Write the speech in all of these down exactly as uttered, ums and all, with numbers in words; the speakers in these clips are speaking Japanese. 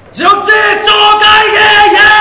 ジロッチ超会議イエ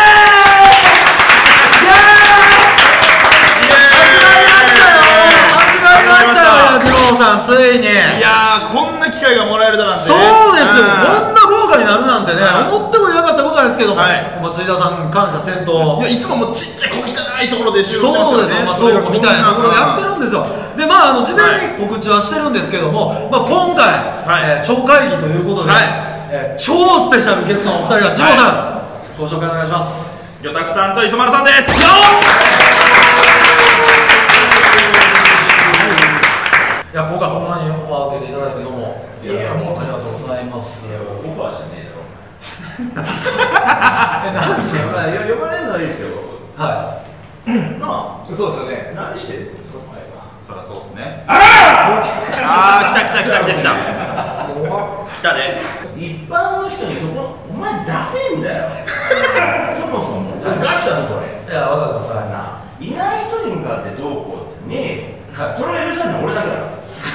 ーイ、ついにいやー、こんな機会がもらえるだなんて。 そうですよ、こんな豪華になるなんてね、思ってもいなかったことなんですけども、辻田さん感謝せんと、 いつももうちっちゃい小汚いところで収録してますからね。 そうですよ、倉庫みたいなところでやってるんですよ。で、まあ、あの事前に告知はしてるんですけども、まあ、今回、超会議ということで、超スペシャルゲストのお二人が、ジローさん、ご紹介お願いします。 魚拓さんと磯丸さんです。よいや、僕はほんまにオファーを受けていただいてどうもいや、もうありがとうございます。 オファーじゃねえだろ。 え、なんですか。 呼ばれるのはいいですよ。 はい。 なあ、そうですよね。何してるの。そりゃそうですね。 ああ、来た来た来た来た来た。来たね。 一般の人にそこお前出せんだよ。そもそもガチだぞこれ。 いや、分かってくださいな。いない人に向かってどうこうってねえ。それを許さないのは俺だから。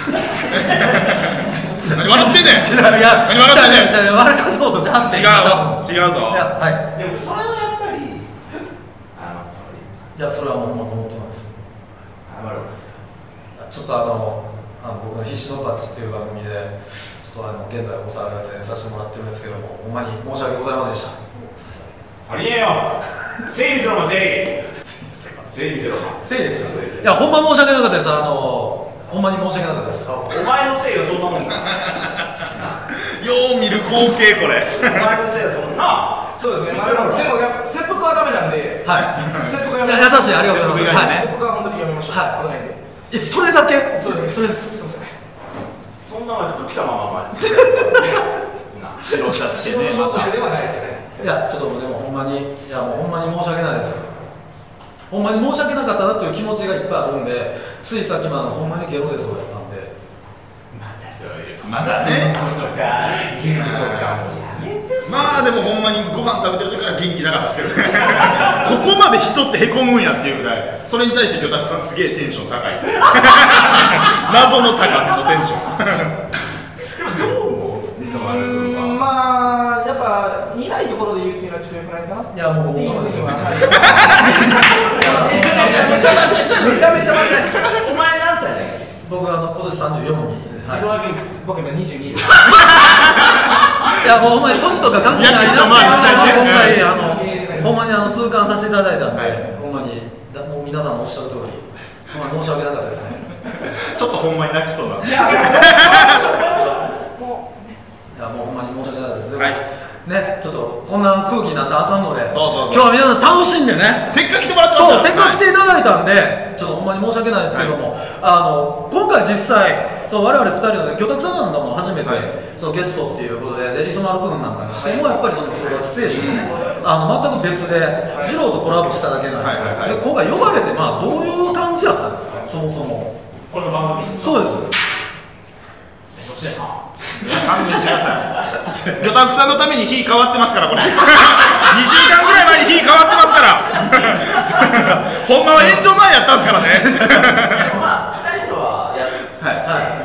何笑ってんねん。 違う、いや、 何笑ってんねん。 笑かそうとしはって。 違うぞ、違うぞ。 いや、はい。 でもそれはやっぱりあのいや、それはもうほんまと思ってます。 謝ろう。 ちょっとあの、あの僕の必死のパッチっていう番組で、ちょっとあの現在お騒がせさせてもらってるんですけども、ほんまに申し訳ございませんでした。 ありえよ。整理すろ、整理。整理せろ。 せいですよ。いや、ほんま申し訳なかったです。あの、ほんまに申し訳なかったです。 お前のせいがそんなもんか。 よう見る光景これ。 お前のせいがそんな。 そうですね。まあ、でもやっぱ切腹はダメなんで。 はい。 切腹やめ優しい、ありがとうございます。 はい。切腹は本当にやめましょう。はい。お願いで。 え、それだけ。 そうです。 そんなまで服着たまままで。白シャツ白シャツではないですね。 いや、ちょっとでもほんまに、いやもうほんまに申し訳ないです。ほんまに申し訳なかったなという気持ちがいっぱいあるんで、ついさっきまでほんまにゲロでそうやったんで。 またそういう。 まだね。 とか、ゲームとかもやめて。 まあでもほんまにご飯食べてる時から元気なかったですよね。ここまで人ってへこむんやっていうぐらい、それに対して魚拓さんすげえテンション高い。謎の高めのテンション。 でもどう思う？磯丸君は。 まあやっぱ苦いところで言うっていうのはちょっと良くないかな。 いやもう僕もですよ。 めちゃめちゃ待って。 お前何歳だっけ？ 僕あの今年さんじゅうよんに。 磯丸君僕今にじゅうにです。 いやもうお前年とか関係ないなって今回あのほんまにあの痛感させていただいたんで、ほんまにもう皆さんのおっしゃる通り、ほんま申し訳なかったですね。 ちょっとほんまに泣きそうだ。 いやもうほんまに申し訳なかったです。はい。ね、ちょっとこんな空気になったらあかんので、今日は皆さん楽しんでね。 せっかく来てもらってますから。 そう、せっかく来ていただいたんで、ちょっとほんまに申し訳ないですけども、あの今回実際そう我々ふたりのね、魚拓さんなんかも初めてそのゲストっていうことで、デリソマル君なんかにしてもやっぱりそのステージでね、あの全く別でジローとコラボしただけなんで、今回呼ばれてまあどういう感じだったんですか、そもそも。 この番組。 そうです。 勘弁してください。魚拓さんのために日変わってますからこれ。にしゅうかんぐらい前に日変わってますから。ほんまは炎上前やったんですからね。 まあふたりとはやる。はい。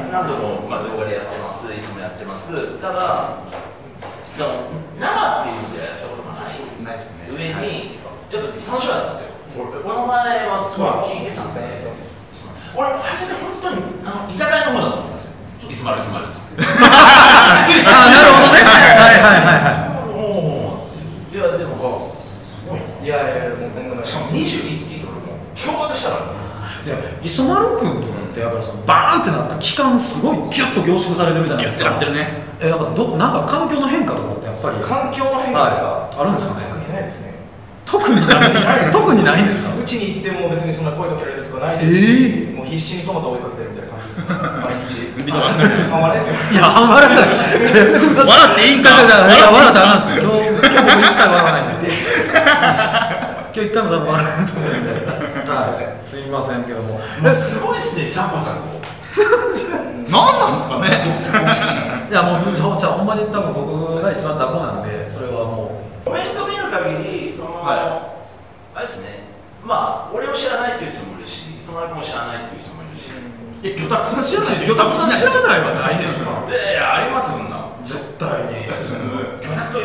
何度もまあ動画でやってます。いつもやってます。ただその生っていうのでやったことがない。ないですね。上にやっぱ楽しかったんですよ。俺の前はすごい聞いてたんですね。俺初め本当にあの居酒屋の方だと思ったんですよ。いつまでいつまでです。ああ、なるほどね。はいはいはいはい。いやでもすごい。いやいやもうとんでもない。しかもにじゅういって聞いて俺もう驚愕したから。 で、磯丸君とかってやっぱりそのバーンってなった期間すごいギュッと凝縮されてるじゃないですか。 ギュッてなってるね。 え、なんかどなんか環境の変化とかってやっぱり環境の変化ですか。 あるんですかね。 特にないですね。 特にない特にないんですか。 うちに行っても別にそんな声かけられるとかないですし、もう必死にトマト追いかけてるみたいな感じです。毎日。半笑ですよ。 いや、半笑ない。 笑っていいんか。 笑ってあかんです。今日今日僕一切笑わないんで。今日一回も多分笑わないと思うんで。はい。すみませんけども。 すごいっすね、ちゃんこさんこ。 なんなんですかね。 いやもうじゃあほんまに多分僕が一番雑魚なんで、それはもう。 コメント見る限りその、あれですね。まあ俺を知らないっていう人もいるし、磯丸君も知らないっていう人もいるし。 え、魚拓さん知らない。 魚拓さん知らないはないでしょ。 いやいやありますそんな。 絶対に。 魚拓と磯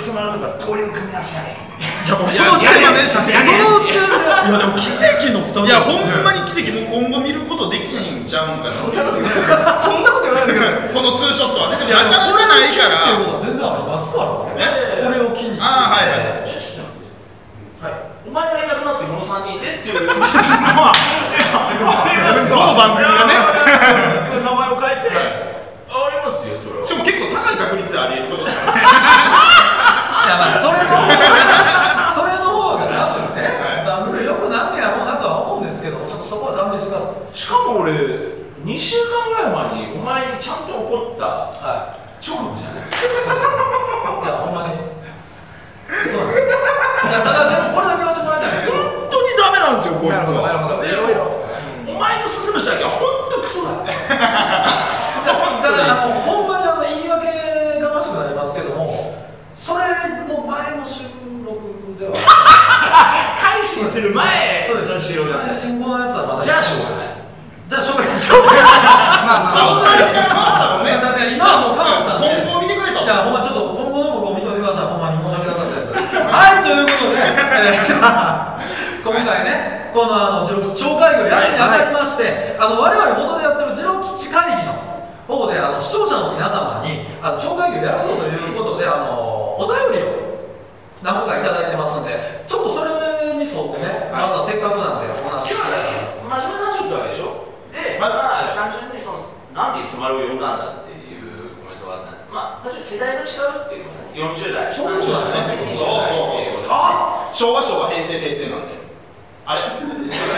リスマルとかどういう組み合わせやねん。 その時点でね、確かにその時点で、いやでも奇跡のふたり。 いやほんまに奇跡、もう今後見ることできないんちゃうんかな。 そんなこと言わないそんなこと言わないでください。 このツーショットはね、でもなかなかないかっていうら。 ことは全然ありますからね。これを機に。 ああはいはい。 お前がいなくなってこのさんにんでっていうまあこの番組がね名前を変えてありますよ、それは。 しかも結構高い確率あり得ることですからね。 いやまあそれのそれの方が多分ね、番組よくなんねやろうなとは思うんですけど、ちょっとそこは勘弁してください。 しかも俺にしゅうかんぐらい前にお前にちゃんと怒ったは直後じゃないですか。 い。いやほんまに。そうなんですよ。いやただでもこれだけ言わせてもらいたいんですけど。 本当にダメなんですよ、こいつなるほどなるは。 ほど。 でお前の進む人だけは本当クソだって。 だからあのほんまにあの言い訳がましくなりますけども、それの前の収録では配信する前、 そうです。 しようがない。 配信後のやつはまだ。 じゃあしょうがない。 じゃあしょうがない。しょうがない。 まあしょうがないです。変わったのね。確かに今はもう変わったんで。 今後見てくれと。 いやほんまちょっと今後の僕を見といてください。ほんまに申し訳なかったです。はいということで、えー、じゃあ今回ねこのあのジロ吉町会議をやるにあたりまして、あの我々元でやってるジロ吉会議の方であの視聴者の皆様にあの町会議をやるぞということであのお便りを何個かいただいてますんで、ちょっとそれに沿ってね、まずはせっかくなんでお話しして真面目な話するわけでしょ。で、まあ単純にそのなんでイスマルを呼んだんだっていうコメントがあった。まあ単純に世代の違うっていうのがね、よんじゅう代、 そういうことなんですね。 そうそうそうそう。あ、昭和昭和平成平成なんで。あれ。そん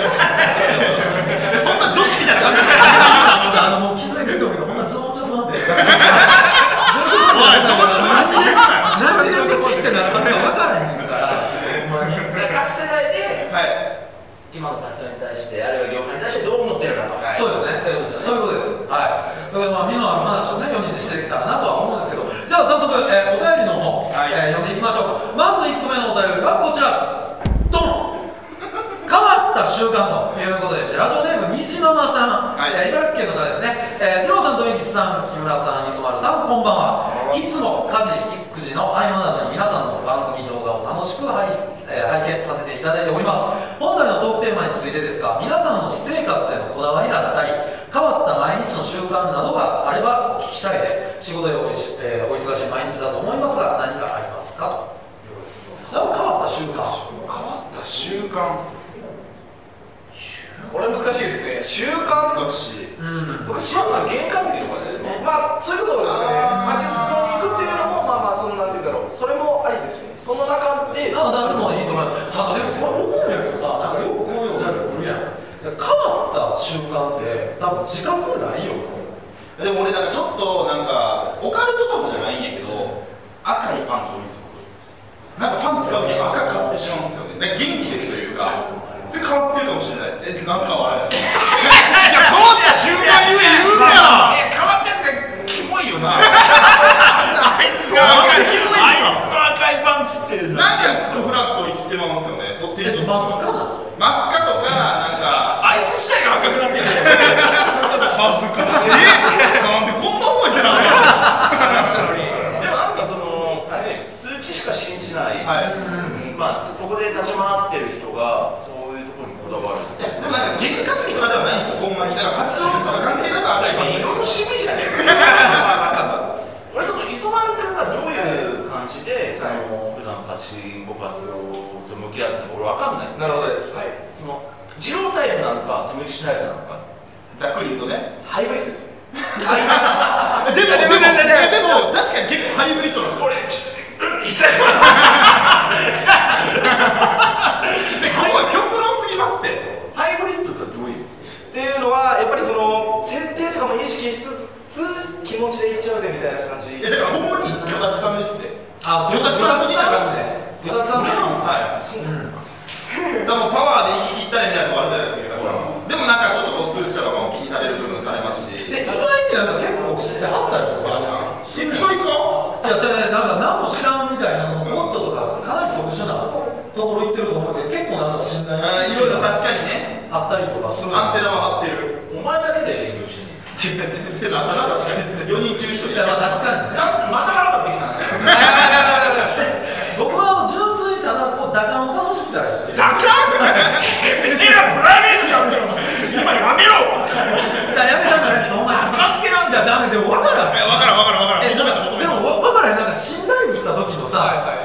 な女子みたいな感じ。 あのもう気づいてると思うけど、ほんなちょっと待って。 おい、ちょこちょこ待って。 何でジロ吉ってなるか分からへんから、ほんまに。 各世代で、 はい。 今の活動に対して、あるいは業界に対してどう思ってるかとか。 そうですね。そういうことですよね。そういうことです。はい。それでまあ身のある話をね、よにんでしていけたらなとは思うんですけど、じゃあ早速、えー、お便りの方、 はいえー、読んでいきましょうか。まずいっこめのお便りはこちら。ドン。変わった習慣ということでして、ラジオネーム西ママさん、 はいえー、茨城県の方ですね。えー、ジローさん、富吉さん、木村さん、磯丸さん、こんばんは。いつも家事、育児の合間などに皆さんの番組動画を楽しく拝えー、拝見させていただいております。本来のトークテーマについてですが、皆さんの私生活でのこだわりだったり変わった毎日の習慣などがあればお聞きしたいです。仕事でおいし、えー、お忙しい毎日だと思いますが何かありますかということです。なんか変わった習慣変わった習慣。 これ難しいですね。習慣難しい。 うん僕まあまあ験担ぎとかでね。 まあそういうことですね。 あーまあテストに行くっていうのもまあまあそのなんていうだろう。それもありですね。その中でああ、でもいいと思います。ただでもこれ思うんやけどさ、なんかよくこういうお便り来るやん。変わった習慣って多分自覚ないよ。 でも俺なんかちょっとなんかオカルトとかじゃないんやけど、赤いパンツを見つける。なんかパンツ買う時赤買ってしまうんですよね。なんか元気出るというか、それ変わってるかもしれないです。え、なんかはあれですね。いや変わった習慣言う言うから。 え、変わったやつがキモいよな。 あいつが赤いキモいあいっすよ。 つの赤いパンツってなんかフラット言ってますよね。取ってると。 真っ赤な真っ赤とかなんかあいつ自体が赤くなってるじゃん。 恥ずかしい。なんでこんな思いしてなかったの。 でもなんかその、ね、数値しか信じない、 はいうんまあ、そ, そこで立ち回ってる人がそういうところにこだわる。 でもなんか験担ぎとかではないんですよ、ほんまに。だからパスロンとか関係なく浅いパンツ。 色の趣味じゃねえか。俺その磯丸君がどういう感じでその普段パチンコパスと向き合ってるのか俺わかんない。 なるほどです。はい。 その二郎タイプなのか富吉タイプなのかざっくり言うとね。 ハイブリッドですね。 でもでもでも確かに結構ハイブリッドなんですよ。 俺ちょっとうん痛い。 でここは極論すぎますって。 ハイブリッドってどういう意味ですか。 っていうのはやっぱりその設定とかも意識しつつ気持ちでいっちゃうぜみたいな感じ。 いやだからほんまに魚拓さんですって。 あ、 魚拓さんと似てますね。 魚拓さんね。 はい。そうなんですか。だからもうパワーで生き切ったりみたいなとこあるじゃないですか、魚拓さんも。でもなんかちょっとこう数値とかも気にされる部分されますし。 で、意外になんか結構してはったりとか。 意外か。 いや、じゃあね、なんか何も知らんみたいな、そのゴッドとか、かなり特殊なところ行ってると思うけど、結構なんか信頼いろいろ確かにね。 あったりとかする。 アンテナは張ってる。 お前だけで営業してね。 違う違う違う。あったな確かに。よにん中ひとり。 いや、まあ確かにね。 また腹立ってきたね。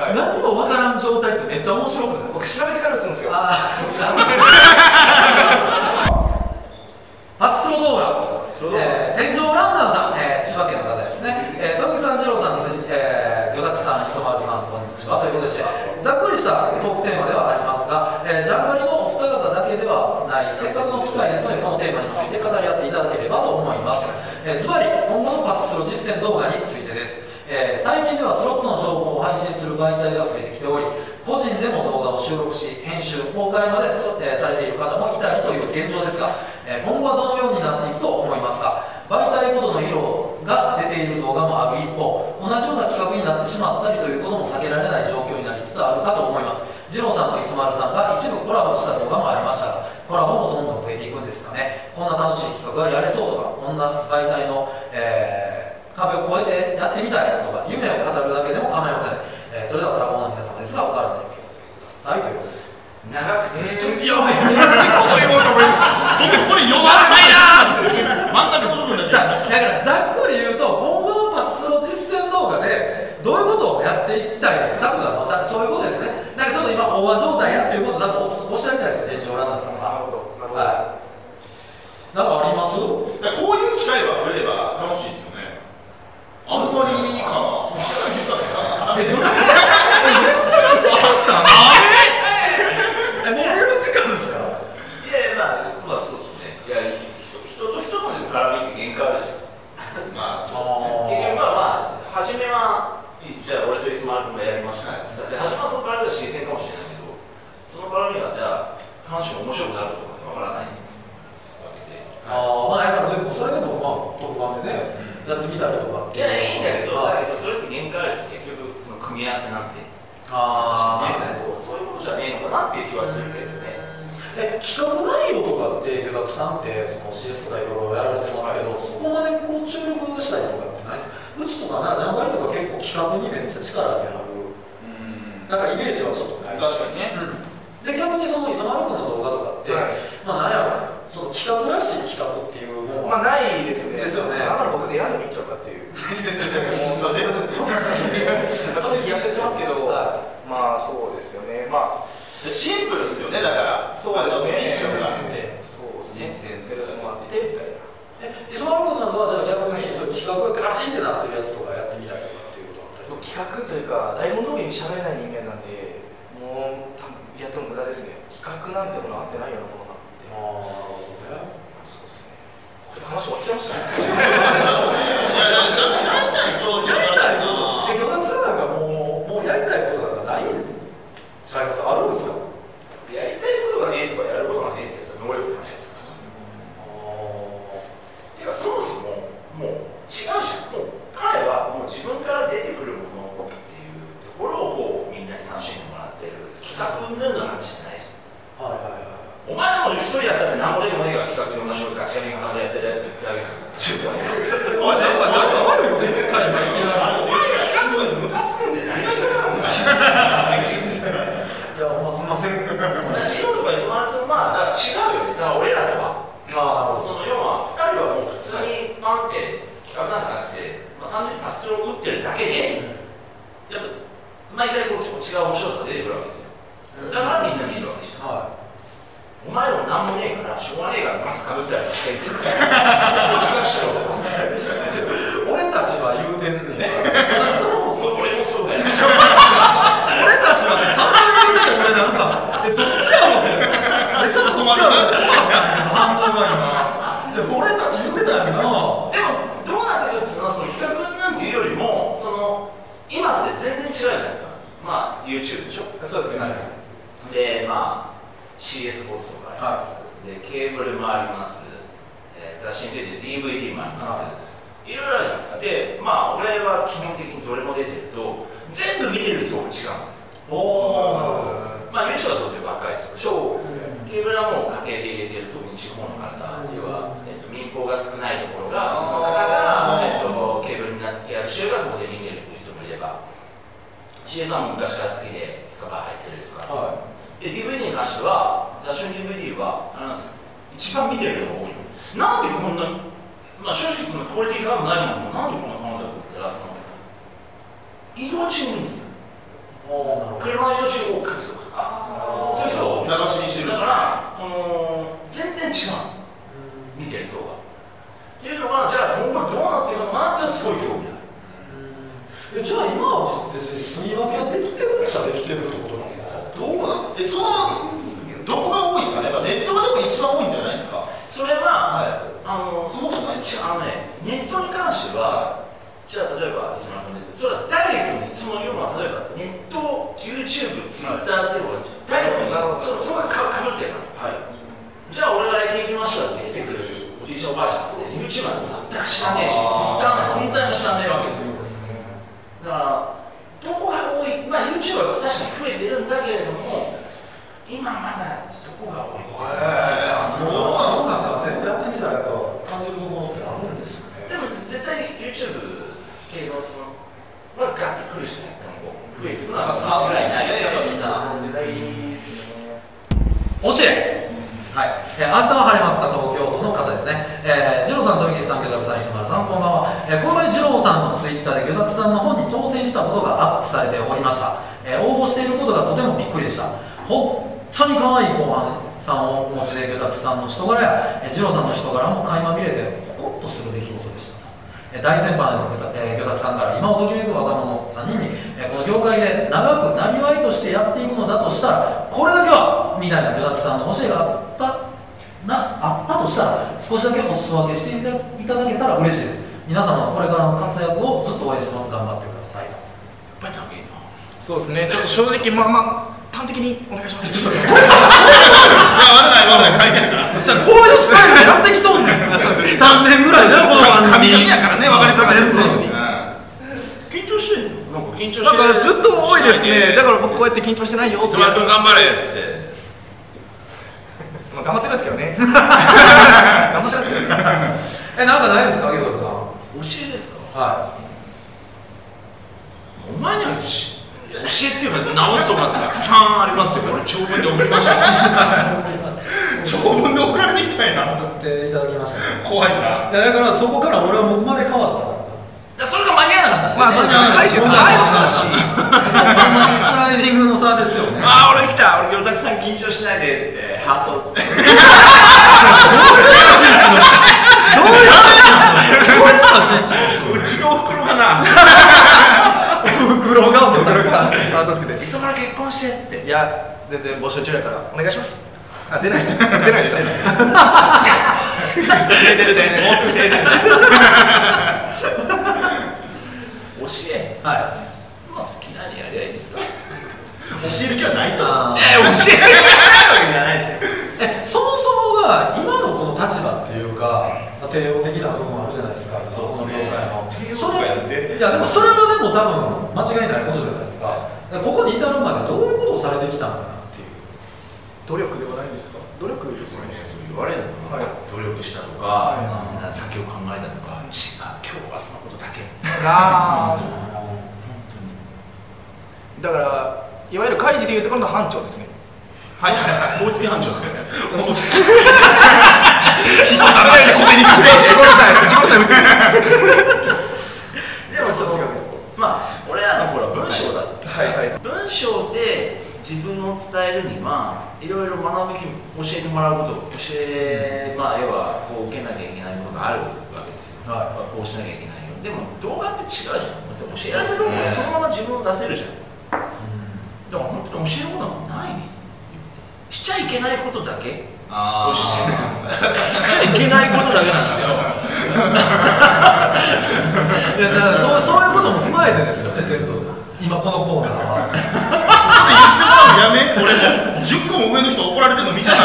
何にもわからん状態ってめっちゃ面白くない？ 僕調べてから打つんですよ。 ああ、そう初スロ動画、えー、天井ランナーさん、えー、千葉県の方ですね、えー、野口さん、二郎さん、えー、魚拓さん、磯丸さん、こんにちはということでして、ざっくりしたトークテーマではありますが、えー、ジャンバリのお二方だけではない、せっかくの機会ですので、このテーマについて語り合っていただければと思います。えー、つまり、今後のパチスロ実践動画についてです。えー、最近ではスロットの情報を配信する媒体が増えてきており、個人でも動画を収録し、編集、公開まで、えー、されている方もいたりという現状ですが、えー、今後はどのようになっていくと思いますか？媒体ごとの色が出ている動画もある一方、同じような企画になってしまったりということも避けられない状況になりつつあるかと思います。二郎さんと磯丸さんが一部コラボした動画もありましたが、コラボもどんどん増えていくんですかね。こんな楽しい企画がやれそうとか、こんな媒体の、えー壁を越えてやってみたいとか夢を語るだけでも構いません、えー、それでは多忙な皆様ですがお体にお気をつけくださいということです。 長くて一いや、同じこと言おうと思いました。僕これ読まないなーって真ん中の部分だけ言いました。 だからざっくり言うと今後のパチスロ実践動画でどういうことをやっていきたいですかとか、まあ、そういうことですね。なんかちょっと今飽和状態やっていうことを多分おっしゃりたいですよ、天井ランナーさんが。 なるほど、なるほど。 はい、なんかあります？ こういう機会が増えれば楽しいですよね。あんまりかな。 え、どうだったえ、もう寝る時間ですか？ いやいや、まあ、まあそうですね。いや、人人と人との絡みって限界あるじゃん。まあそうですね。結局まあまあ初めはじゃあ俺とイスマール君がやりました。で初めはその絡みが新鮮かもしれないけど、その絡みがじゃあ話面白くなるとかわからないわけで。 ああ、まあだからでもそれでもまあ特番でね、やってみたりとか。 いやいいんだけど、だけどそれって限界あるじゃん。結局その組み合わせなんて。 ああ、 そうそういうことじゃねえのかなっていう気はするけどね。 え、企画内容とかって魚拓さんってその シーエス とかいろいろやられてますけど、はい、そこまでこう注力したりとかってないですか？うちとかな、ジャンバリとか結構企画にめっちゃ力である、うんなんかイメージはちょっとない。 確かにね、 うん、で逆にその磯丸君の動画とかって、はい、まあなんやろその企画らしい企画っていうものまあないですね。 ですよね。 だから僕でやるべきとかっていう。もう全部飛び飛びしてますけど、はい、まあそうですよね。まあシンプルですよね。だからそうですね。 ミッションがあって、 そう実践するのもあってみたいな。 え、磯丸君なんかはじゃあ逆にそういう企画がガチンってなってるやつとかやってみたいとかっていうことあったりする？ 企画というか台本通りに喋れない人間なんで、もう多分やっても無駄ですね。企画なんてものあってないようなものなんで。 ああ、なるほどね。 そうですね。これ話終わっちゃいましたね。 え、魚拓さんなんかもう、もうやりたいことなんかないんちゃいます？あるんですか？ やりたいことがねえとかやることがねえってやつは能力の話ですよ。てかそもそももう違うじゃん。もう彼はもう自分から出てくるものっていうところをこうみんなに楽しんでもらってる企画云々の話じゃないじゃん。はいはいはい。お前も一人やったら何もでもねえが企画に同じようにガチャリンがやってるだけだから。ちょっと待って。おい、なんか悪いこと言ってた今。お前が企画にムカつくんで何が言うの？ いや、ほんますみません。 ジローとかイスマル君はだから違うよね。だから俺らとは。まあ、その要はふたりはもう普通にパンって企画なんかなくて、まあ、単純にパスを打ってるだけで、やっぱ毎回こう違う面白さが出てくるわけですよ。だからみんな見るわけじゃん。はい、お前らも何もねえからしょうがねえからマスかぶったりして絶対俺たちは言うてんねん。 俺もそうだよ。 俺たちはね、さんざん言うてて俺なんか、え、どっちやろって。え、ちょっとどっちやろって。半分が今。俺たち言うてたんやけど。 でも、どうなってるんですか、その企画なんていうよりも、その、今って全然違うじゃないですか。まあ、YouTube でしょ。 そうですね。 で、まあ、シーエス 放送があります。で、ケーブルもあります。えー、雑誌について ディーブイディー もあります。いろいろあるじゃないですか。で、まあ、俺は基本的にどれも出てると、全部見てる層が違うんですよ。おー。まあ、YouTube は当然若いですよ。そうですね。ケーブルはもう家庭で入れてる、特に地方の方、要は、えっと、民放が少ないところが、の方が、えっと、ケーブルになってやる人がそこで見てるっていう人もいれば、シーエス さんも昔から好きで、スカバー入ってるとか。はい、で、ディーブイディー に関しては、雑誌の ディーブイディー は、あれなんですよ、一番見てるのが多いの。なんでこんな、まあ、正直そのクオリティ高くないものも、なんでこんな感じだったら、その、移動中にいいんですよ。 車の色中を書くとか、そういう人を流しにしてる。 だからこの全然違う、見てる層がっていうのが、じゃあ今後どうなっていくのかなってすごい興味ある。 えじゃあ今は別に住み分けはできてるっちゃできてるってことなのか。 どうなんえ、そのどこが多いですかね。やっぱネットがでも一番多いんじゃないですか。 それは、 はい、 あのそうじゃないですか。 あのね、ネットに関しては、じゃあ例えば磯村さんで言うと、それはダイレクトに、その要は例えばネット、YouTube、Twitter っていうのがダイレクトにそそこがかぶってるの。はい。じゃあ俺が来ていきましたって来てくれるおじいちゃんおばあちゃんって YouTuber なんて全く知らねえし、Twitter の存在も知らないわけですよ。だからどこが多い、まあ YouTuber は確かに増えてるんだけれども、今まだどこが多いか。 へえ、そうなんですか。 全部やってみたらやっぱ感じるところってあるんですよね。 でも絶対 YouTube 系のそのはガッとくるしね、今後増えてくるのは間違いないね。やっぱみんな時代ですね。 教えはい、えー、明日は晴れますか、東京都の方ですね。えー、二郎さん、富木さん、魚拓さん、磯村さん、こんばんは。えー、この前、二郎さんのツイッターで魚拓さんの本に当選したことがアップされておりました。えー、応募していることがとてもびっくりでした。本当に可愛い後半さんをお持ちで、魚拓さんの人柄や、えー、二郎さんの人柄も垣間見れて、ほこっとする出来事でしたと。えー、大先輩の魚拓さんから、今をときめく若者さんにんに、えー、この業界で長くなりわいとしてやっていくのだとしたら、これだけはみたいな魚拓さんの教えがあったなあったとしたら、少しだけお裾分けしていただけたら嬉しいです。皆様のこれからの活躍をずっと応援してます。頑張ってくださいと。 やっぱり長いな。 そうですね、ちょっと正直、まあまあ端的にお願いします。 まあ、悪ない悪ない書いてるから。 じゃあこういうスタイルでやってきとんねん。 そうですね、 さんねんぐらいだよ、この番組。 神々やからね、分かりづらいですね。 緊張してんの？なんか緊張してだからずっと多いですね。だから僕こうやって緊張してないよって。 磯村君頑張れってまあ頑張ってるんですけどね。頑張ってるんですけどね。 え、なんかないですか、魚拓さん。 教えですか？ はお前には教えっていうか直すとかたくさんありますよ。俺長文で送りました。 長文で送られてきたんや。 い。送っていただきましたね。 怖いな。 いやだからそこから俺はもう生まれ変わったから。 それが間に合わなかったんですよ。 まあそうですね、返してその前の話。 ほんまにスライディングの差ですよね。 ああ、俺来た。俺魚拓さん緊張しないでってハート。 どういう立ち位置？ うちの袋かな。 袋が魚拓さん。 あ、助けて。 磯村結婚してって。 いや、全然募集中やからお願いします。あ、出ないです。出ないです。出ない。出てる出る。もうすぐ出てる。 教え。 はい。 まあ好きなにやりゃいいですよ。 教える気はないと。 え、教えるわけじゃないですよ。 え、そもそもが今のこの立場っていうか帝王的な部分あるじゃないですか。そうその業界の。 帝王とかやって。 いやでもそれはでも多分間違いないことじゃないですか。ここに至るまでどういうことをされてきたんかなっていう。 努力ではないんですか。努力ですよね。 そう言われるのかな。努力したとか、先を考えたとか、違う、今日はそのことだけ。 ああ。 本当に。 だからいわゆる海事でいうところの班長ですね。 はいはいはい。法律違反長だよね。 人ダメです。自然に自然四五歳四五歳見てる。 でもそのまあ俺らのほら文章だ。 はいはい。 文章で自分を伝えるにはいろいろ学び教えてもらうこと教えまあ要はこう受けなきゃいけないものがあるわけですよ。 はいこうしなきゃいけないよ。でも動画って違うじゃん。教えられるところにそのまま自分を出せるじゃん。だから本当に教えることなんかない。しちゃいけないことだけ。 ああ。 しちゃいけないことだけなんですよ。 いやじゃあそうそういうことも踏まえてですよね全部。今このコーナーは。 やめ、俺もじゅっこも上の人怒られてるの見てない。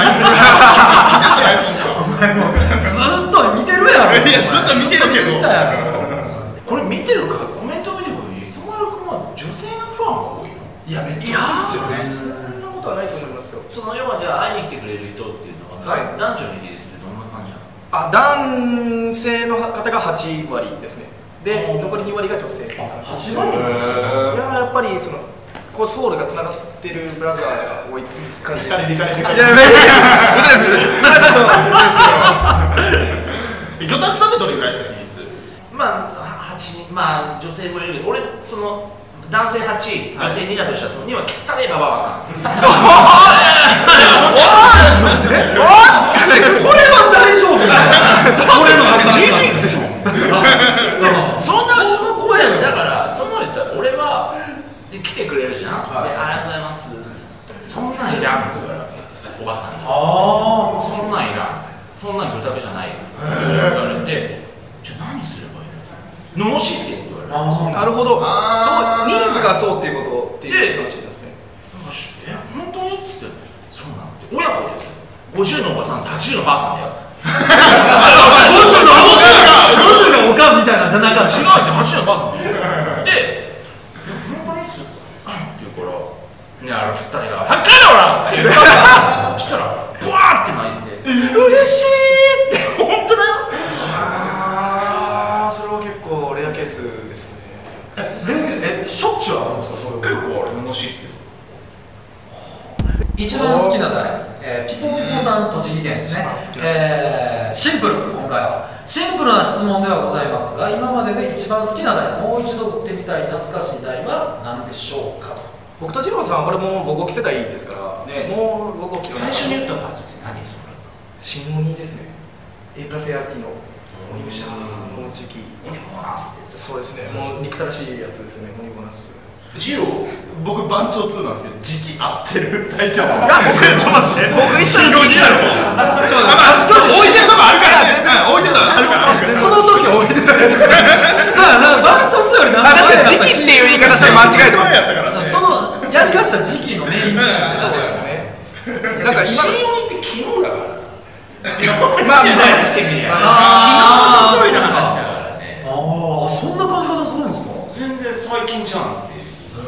お前もずっと見てるやろ。 いやずっと見てるけど。 見たやろ。 これ見てるからコメント見てるけど磯丸君は女性のファンが多いの。 いやめっちゃいいっすよね。 そんなことはないと思いますよ。 その要はじゃあ会いに来てくれる人っていうのは、 はい、 男女の比率ってどんな感じなの？ あ、男性の方がはちわりですね。で、残りにわりが女性。 はちわり？ いややっぱりそのこうソウルがつながってるブラザーが多い感じ。 リカレリカレリカレ。 いやいやいや、嘘です。それはちょっと嘘ですけど。 魚拓さんってどれぐらいですか比率？ まあはちにん、まあ女性もいるけど、俺その男性はち、女性にだとしたらそのには汚いババアなんですよ。 これは大丈夫だよ。これのあれジーピーですよ。そんな怖いだからそんなの言ったら俺は来てくれるじゃん。でありがとうございます。そんなんいらんって言うからおばさんに。 ああ。 そんなんいらん。そんなん豚じゃないよ。言われて、じゃあ何すればいいの？罵って言われる。 なるほど。そうニーズがそうっていうことっていう話ですね。 え、本当にっつって、そうなんて親子ですよ。ごじゅうのおばさん、はちじゅうのばあさんだよ。 ごじゅうのごじゅうがおかんみたいなんじゃなかった。 違うじゃん、はちじゅうのばあさんで、本当にっつって言うから、ね、あの二人が、はっかいだおらって言ったら、そしたら、ブワーって泣いて、嬉しいって、本当だよ。 ああ、それは結構レアケースですね。 え、しょっちゅうあるんですか、そういう結構あれ、罵ってる。 一番好きな題、えー、ピポピポさん栃木県ですね、えー、シンプル、今回はシンプルな質問ではございますが、今までで一番好きな題、もう一度打ってみたい懐かしい題は何でしょうかと。 僕と二郎さん、これもう母国世代ですから、ね、もう母国最初に言ったパスって何それ？ 新鬼ですね。A プラス エーアールティー の鬼武者の時期。 鬼ボーナスってそうですね、もう憎たらしいやつですね、鬼ボーナス。 ジロー、 僕番長ツーなんですけど時期合ってる大丈夫？いや僕ちょっと待って僕一緒にやろう。ちょっと置いてるとこあるから全然置いてるとこあるからその時置いてたんですそうやな、番長ツーより何確かに時期っていう言い方したら間違えてます。 そのやりだした時期のメインそうですね。なんか今新鬼って昨日だからまあにしてみりゃあー昨日の話だからね。 ああ、そんな感じ方するんですか？ 全然最近じゃんっていう。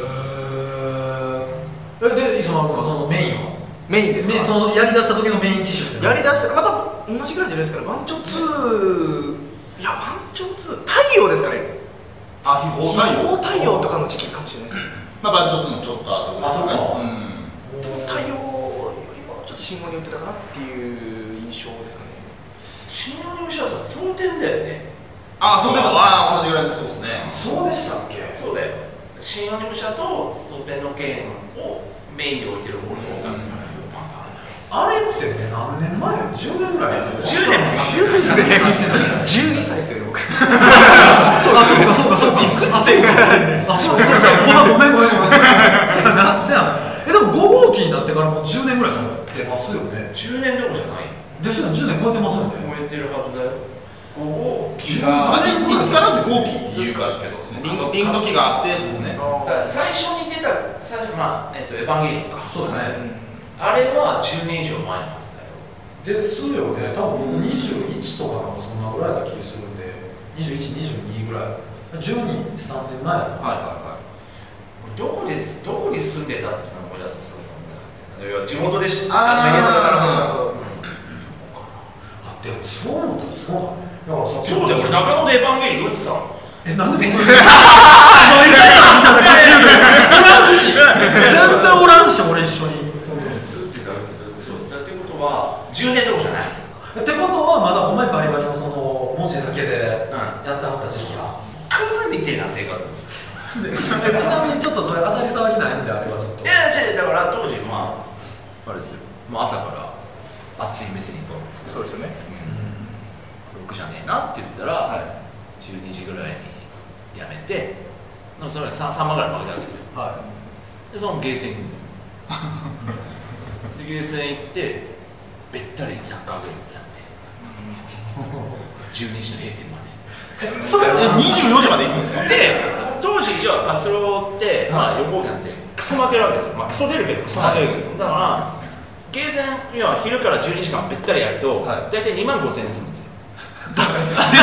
えで、磯丸君はそのメインはメインですか？ そのやりだした時のメイン機種ってやりだしたらまた同じぐらいじゃないですかね。番長ツー、いや番長ツー太陽ですかね。 あ、秘宝太陽太陽とかの時期かもしれないです。 まあ番長数のちょっと後ぐらいとかね。 太陽よりもちょっと信号に寄ってたかなっていう印象ですかね。 新鬼武者はさ、蒼天だよね。 あ、そうでもあ同じぐらいです。そうですね。 そうでしたっけ？ そうだよ。新鬼武者と蒼天の剣をメインで置いてるものがあれってね、何年前？じゅうねんぐらいじゅうねんもじゅうねんじゅうにさいですよね僕。 そうかそうかそうかそうか。あ、そうか。ごめんごめんごめん。そうやな、そうやな。え、でもご号機になってからもうじゅうねんぐらい経ってますよね。 じゅうねんどころじゃない。 ですよね、じゅうねん超えてますよね。 超えてるはずだよ。ご号機あがれいつからって号機言うからですけど、リンク時があってですもんね。 最初に出た最初まあえっとエヴァンゲリオンか。 そうですね。 あれはじゅうねん以上前のはずだよ。 ですよね。多分僕にじゅういちとかなんかそんなぐらいだった気がするんで、にじゅういち、にじゅうにぐらい。じゅうに、さんねんまえ。 はいはいはい。 どこでどこに住んでたっていうのを思い出すそういうの思い出す。地元でしあー家のだからあ、でもそう思ったらそうだね。だからさ、 そうだよ。俺中野でエヴァンゲリオン打ってたの。 え、なんでそんなあの言ってたみたいな感じでおらんし、全然おらんし、俺一緒に。 そうだってことはじゅうねんどころじゃない。 ってことはまだほんまにバリバリのその文字だけでやってはった時期が、 クズみたいな生活です。 でちなみにちょっとそれ当たり障りないんであればちょっと。 いや違うだから当時まああれですよ。もう朝から熱い店に行くわけですよ。 そうですよね。 うん、ろくじゃねえなって言ったら、じゅうにじぐらいに辞めて、なんかそれが 3, 3万ぐらい負けたわけですよ。 はでそのゲーセン行くんですよ。でゲーセン行ってべったりサッカーゲームやってじゅうにじの閉店まで。 い。それえ、にじゅうよじまで行くんですか？ で当時いやバスローって、まあ、横綱ってクソ負けるわけですよ。まあクソ出るけどクソ負けるけど、だからゲーセンいや昼からじゅうにじかんべったりやると、はい、大体にまんごせんえんするんですよ。で済む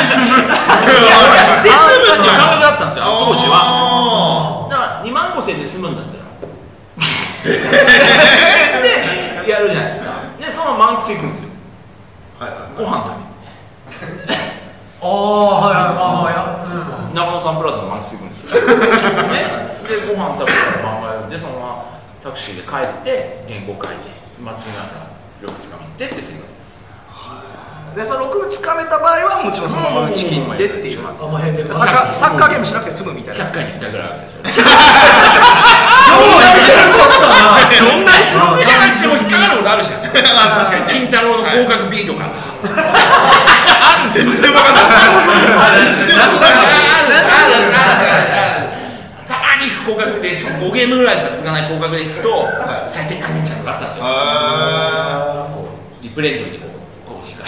っていう感覚だったんですよ当時は。だからにまんごせんえんで済むんだったらでやるじゃないですか。でその満喫行くんですよ。はいはい、ご飯食べにああ、はいはい、まあまあや、うん、 中野サンプラザの満喫行くんですよ、ね、でご飯食べたら漫画読んでそのままタクシーで帰って原稿書いて祭りの朝ろくつかみに行ってって生活です。 でそのろくつかめた場合はもちろんそのまま打ち切ってっていう、 あもう閉店サッカーサッカーゲームしなくて済むみたいな。 ひゃっかいにいったぐらいあるんですよ。 そんなに数字じゃなくても引っかかることあるじゃん。確かに金太郎の合格 B とか。ある全然わかんない。全然わかんない。たまに合格でごゲームぐらいしか続かない合格で引くと最低何年ちゃんとかあったんですよ。リプレイの時にこうこう引か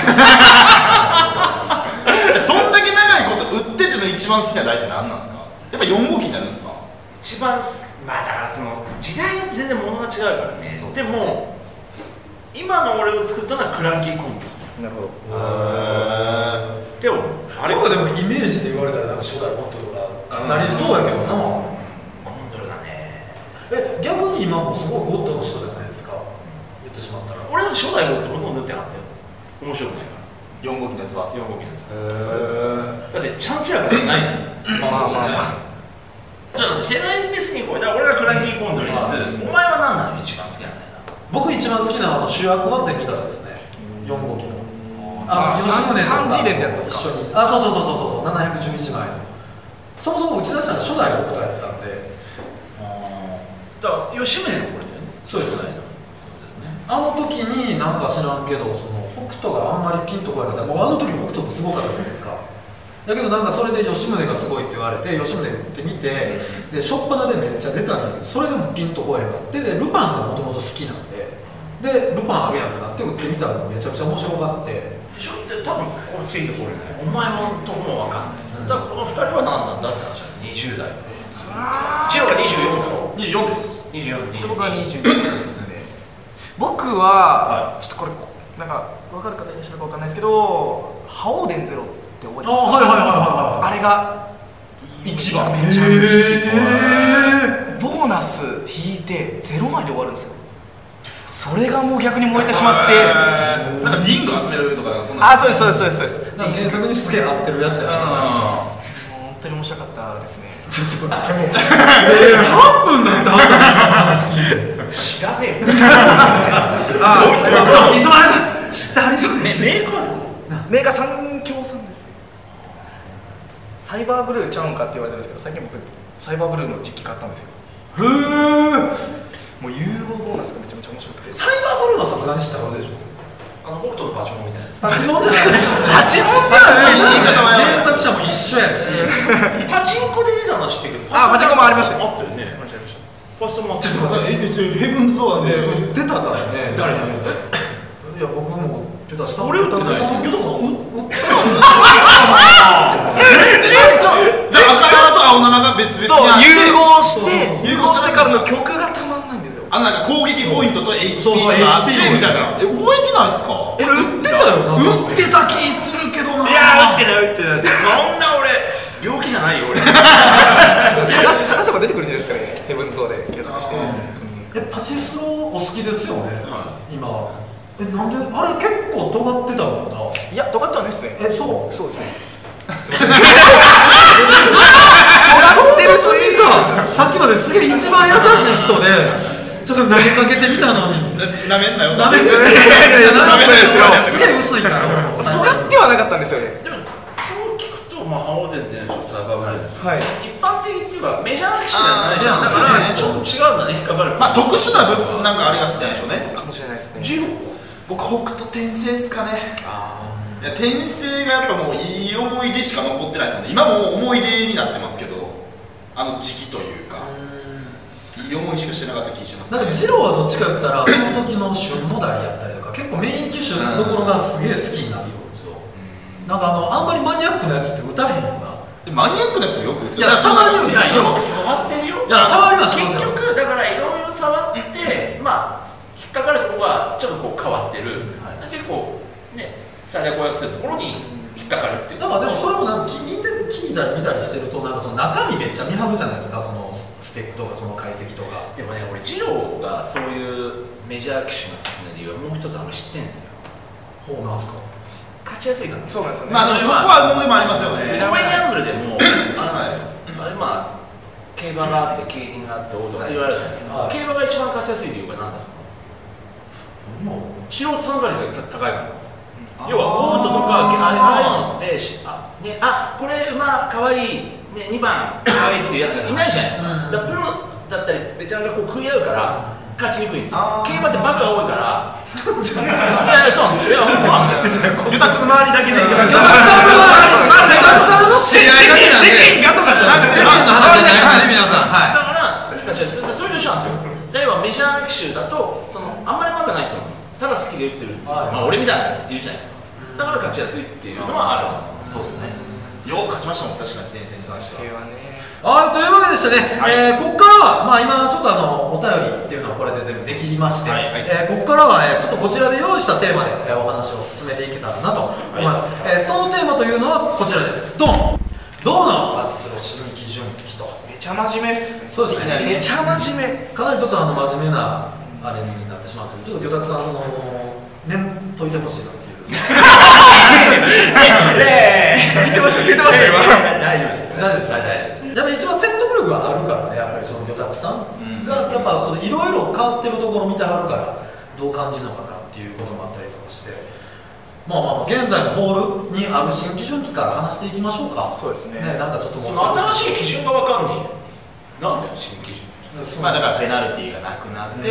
そんだけ長いこと売ってての一番好きな台って何なんですか？やっぱよん号機になるんですか？ 一番まあだからその時代によって全然物が違うからね。でも今の俺を作ったのはクランキーコントですよ。 なるほど。 でもあれはでもイメージで言われたらなんか初代コントとかなりそうやけどな。 モンドルだね。 え逆に今もすごいゴッドの人じゃないですか。言ってしまったら。 俺は初代ゴッドの塗ってなかったよ。面白くないから。 よん号機のやつはよん号機のやつ。 へだってチャンスやからないじゃん。 まあまあまあまあ。 ちょっと世代別にこれだ俺がクランキーコントリです。お前は何なの一番好きなんだよな。 僕一番好きなあの主役はゼニガタですね。よん号機の。 あ吉宗と三次か元ってやつですか？ 一緒に。あそうそうそうそうそうななひゃくじゅういちまいの。そもそも打ち出したのは初代北斗やったんで。 だから吉宗のこれだよね。 そうですそうですね。 あの時になんか知らんけどその北斗があんまりピンとこなかった。もうあの時北斗ってすごかったじゃないですか。だけどなんかそれで吉宗がすごいって言われて吉宗って見てで初っ端でめっちゃ出たんだけどそれでもピンとこえへんかってでルパンがもともと好きなんででルパンあるやんってなって打ってみたらめちゃくちゃ面白がってでしょって多分これついてこれない。お前のとこもわかんないです。だからこのふたりは何なんだって話だ。にじゅう代。ジローがにじゅうよんだろ。 にじゅうよんです。 にじゅうよん、にじゅうよん。 僕はにじゅうにですね。僕は、ちょっとこれなんか分かる方いらっしゃるか分かんないですけどハオデンゼロって覚えてますか？ あはいはいはいはいはいあれが一番めちゃめちゃ好へき。ボーナス引いてゼロ枚で終わるんですよ。それがもう逆に燃えてしまってなんかリング集めるとかそんな。 あそうですそうですそうですそうです。 なんか原作にすげえ合ってるやつやな。 本当に面白かったですね。 ちょっと待ってもうえー、半分なんてあったの話聞いて知らねえよ。 ああそう急がれ知ってはりそうですメーカーメーカー三協さんですよ。サイバーブルーちゃうんかって言われてるんですけど最近僕サイバーブルーの実機買ったんですよ。 へえもう融合ボーナスがめちゃめちゃ面白くてサイバーブルーはさすがに知ったことでしょ。 あの北斗のバチモンみたいな。 パチモンじゃないですパチモンではない言い方は原作者も一緒やしパチンコで出たの知ってるけど。 あパチンコもありましたよ。 あったよね。 間違えました。 パスもあってちょっと待ってヘブンズドアで売ってたからね。誰にいや僕も売ってたし俺売ってない。 売ってた売ってたで赤山と青七が別々にそうあって融合して融融合してて合しかのかららの曲がたまんないんですよ。 あのなんか攻撃ポイントと エイチピーそうそうがあってエイチピーみたいな。え覚えてないですか？ え売ってたよな打ってた気するけどな。 いや打ってない打ってない。そんな俺病気じゃないよ俺。 探す探せば出てくるんじゃないですかね。ヘブンズドアで検索して。 えパチスロお好きですよね、 は今は。えなんであれ結構尖ってたもんな。 いや、尖ってはないですね。 えそうそうですね。すみません。 尖ってるつにささっきまですげえ一番優しい人でちょっと投げかけてみたのになめんなよ。 ダメだよすげえ薄いから俺も尖ってはなかったんですよね。 でもそう聞くとまあ青で全種サーバーブルーです。 はい一般的っていうかメジャーな機種じゃないじゃん。だそうからですねちょっと違うんだね引っかかる。 まあ特殊な部分なんかあれが好きなんでしょうね。 かもしれないですね。 ジロー。 僕北斗転生ですかね。 あいや転生がやっぱもういい思い出しか残ってないですよね。今もう思い出になってますけど、あの時期というかいい思いしかしてなかった気がしますね。 なんかジローはどっちか言ったらその時の旬の台やったりとか結構メイン機種のところがすげえ好きになるようですよ。なんかあのあんまりマニアックなやつって歌えへんよな。 でマニアックなやつもよく打つ。 いやたまに打ついやよく触ってるよ。 いや触りはしますよ結局だからいろいろ触ってまあ引っかかるところがちょっとこう変わってる。結構ね最大公約するところに引っかかるっていう。 なんかでもそれもなんか聞いて聞いたり見たりしてるとなんかその中身めっちゃ見張るじゃないですか。そのスペックとかその解析とか。 でもね俺ジローがそういうメジャー機種が好きな理由はもう一つあんまり知ってるんですよ。 ほうなんすか。 勝ちやすいからそうなんですよね。 まあでもそこは思いもありますよね。 モバイルギャンブルでもあるんですよ。あれまあ競馬があって競輪があってオートがいろいろあるじゃないですか。 はい競馬が一番勝ちやすい理由が何だろう。素人参加率が高いからなんですよ。 要はオートとかああいうのってあ、ね、あこれ馬かわいい、ね、にばんかわいいっていうやつがいないじゃないですか。だからプロだったりベテランがこう食い合うから勝ちにくいんですよ。競馬ってバカが多いからいやいやそうなんですよ。いやそうなんですよ。 魚拓さんの周りだけで魚拓さんの試合だけなんで世間がとかじゃなくて世間の話じゃないですね皆さん。はい。 だからそれと一緒なんですよ。例えばメジャー騎手だとそのあんまりうまくない人もただ好きで打ってる、まあ、俺みたいなのいるじゃないですか。だから勝ちやすいっていうのはある。 そうですね。よう勝ちましたもん、確かに転戦に関しては。 はい、というわけでしたね、はい、えー、ここからは、まあ、今ちょっとあのお便りっていうのはこれで全部できまして、はいはい、えー、ここからは、えー、ちょっとこちらで用意したテーマで、えー、お話を進めていけたらなと思います、はい、えー、そのテーマというのはこちらです。ドン。どうなのパチスロ新規準備とめちゃ真面目っす。 そうですね、 めちゃ真面目。 かなりちょっとあの真面目なあれになってしまうんですけど、ちょっと魚拓さんその念解いてほしいなっていうええ、言ってました言ってましたよ。 大丈夫です。 大丈夫です。やっぱり一番説得力があるからね、やっぱりその魚拓さんがやっぱいろいろ変わってるところを見てはるからどう感じるのかなっていうこともあったりとかして、まあまあ現在のホールにある新基準機から話していきましょうか。 そうですね。 ね、なんかちょっとその新しい基準がわかんねえ。なんだよ新基準。 まあだからペナルティーがなくなって、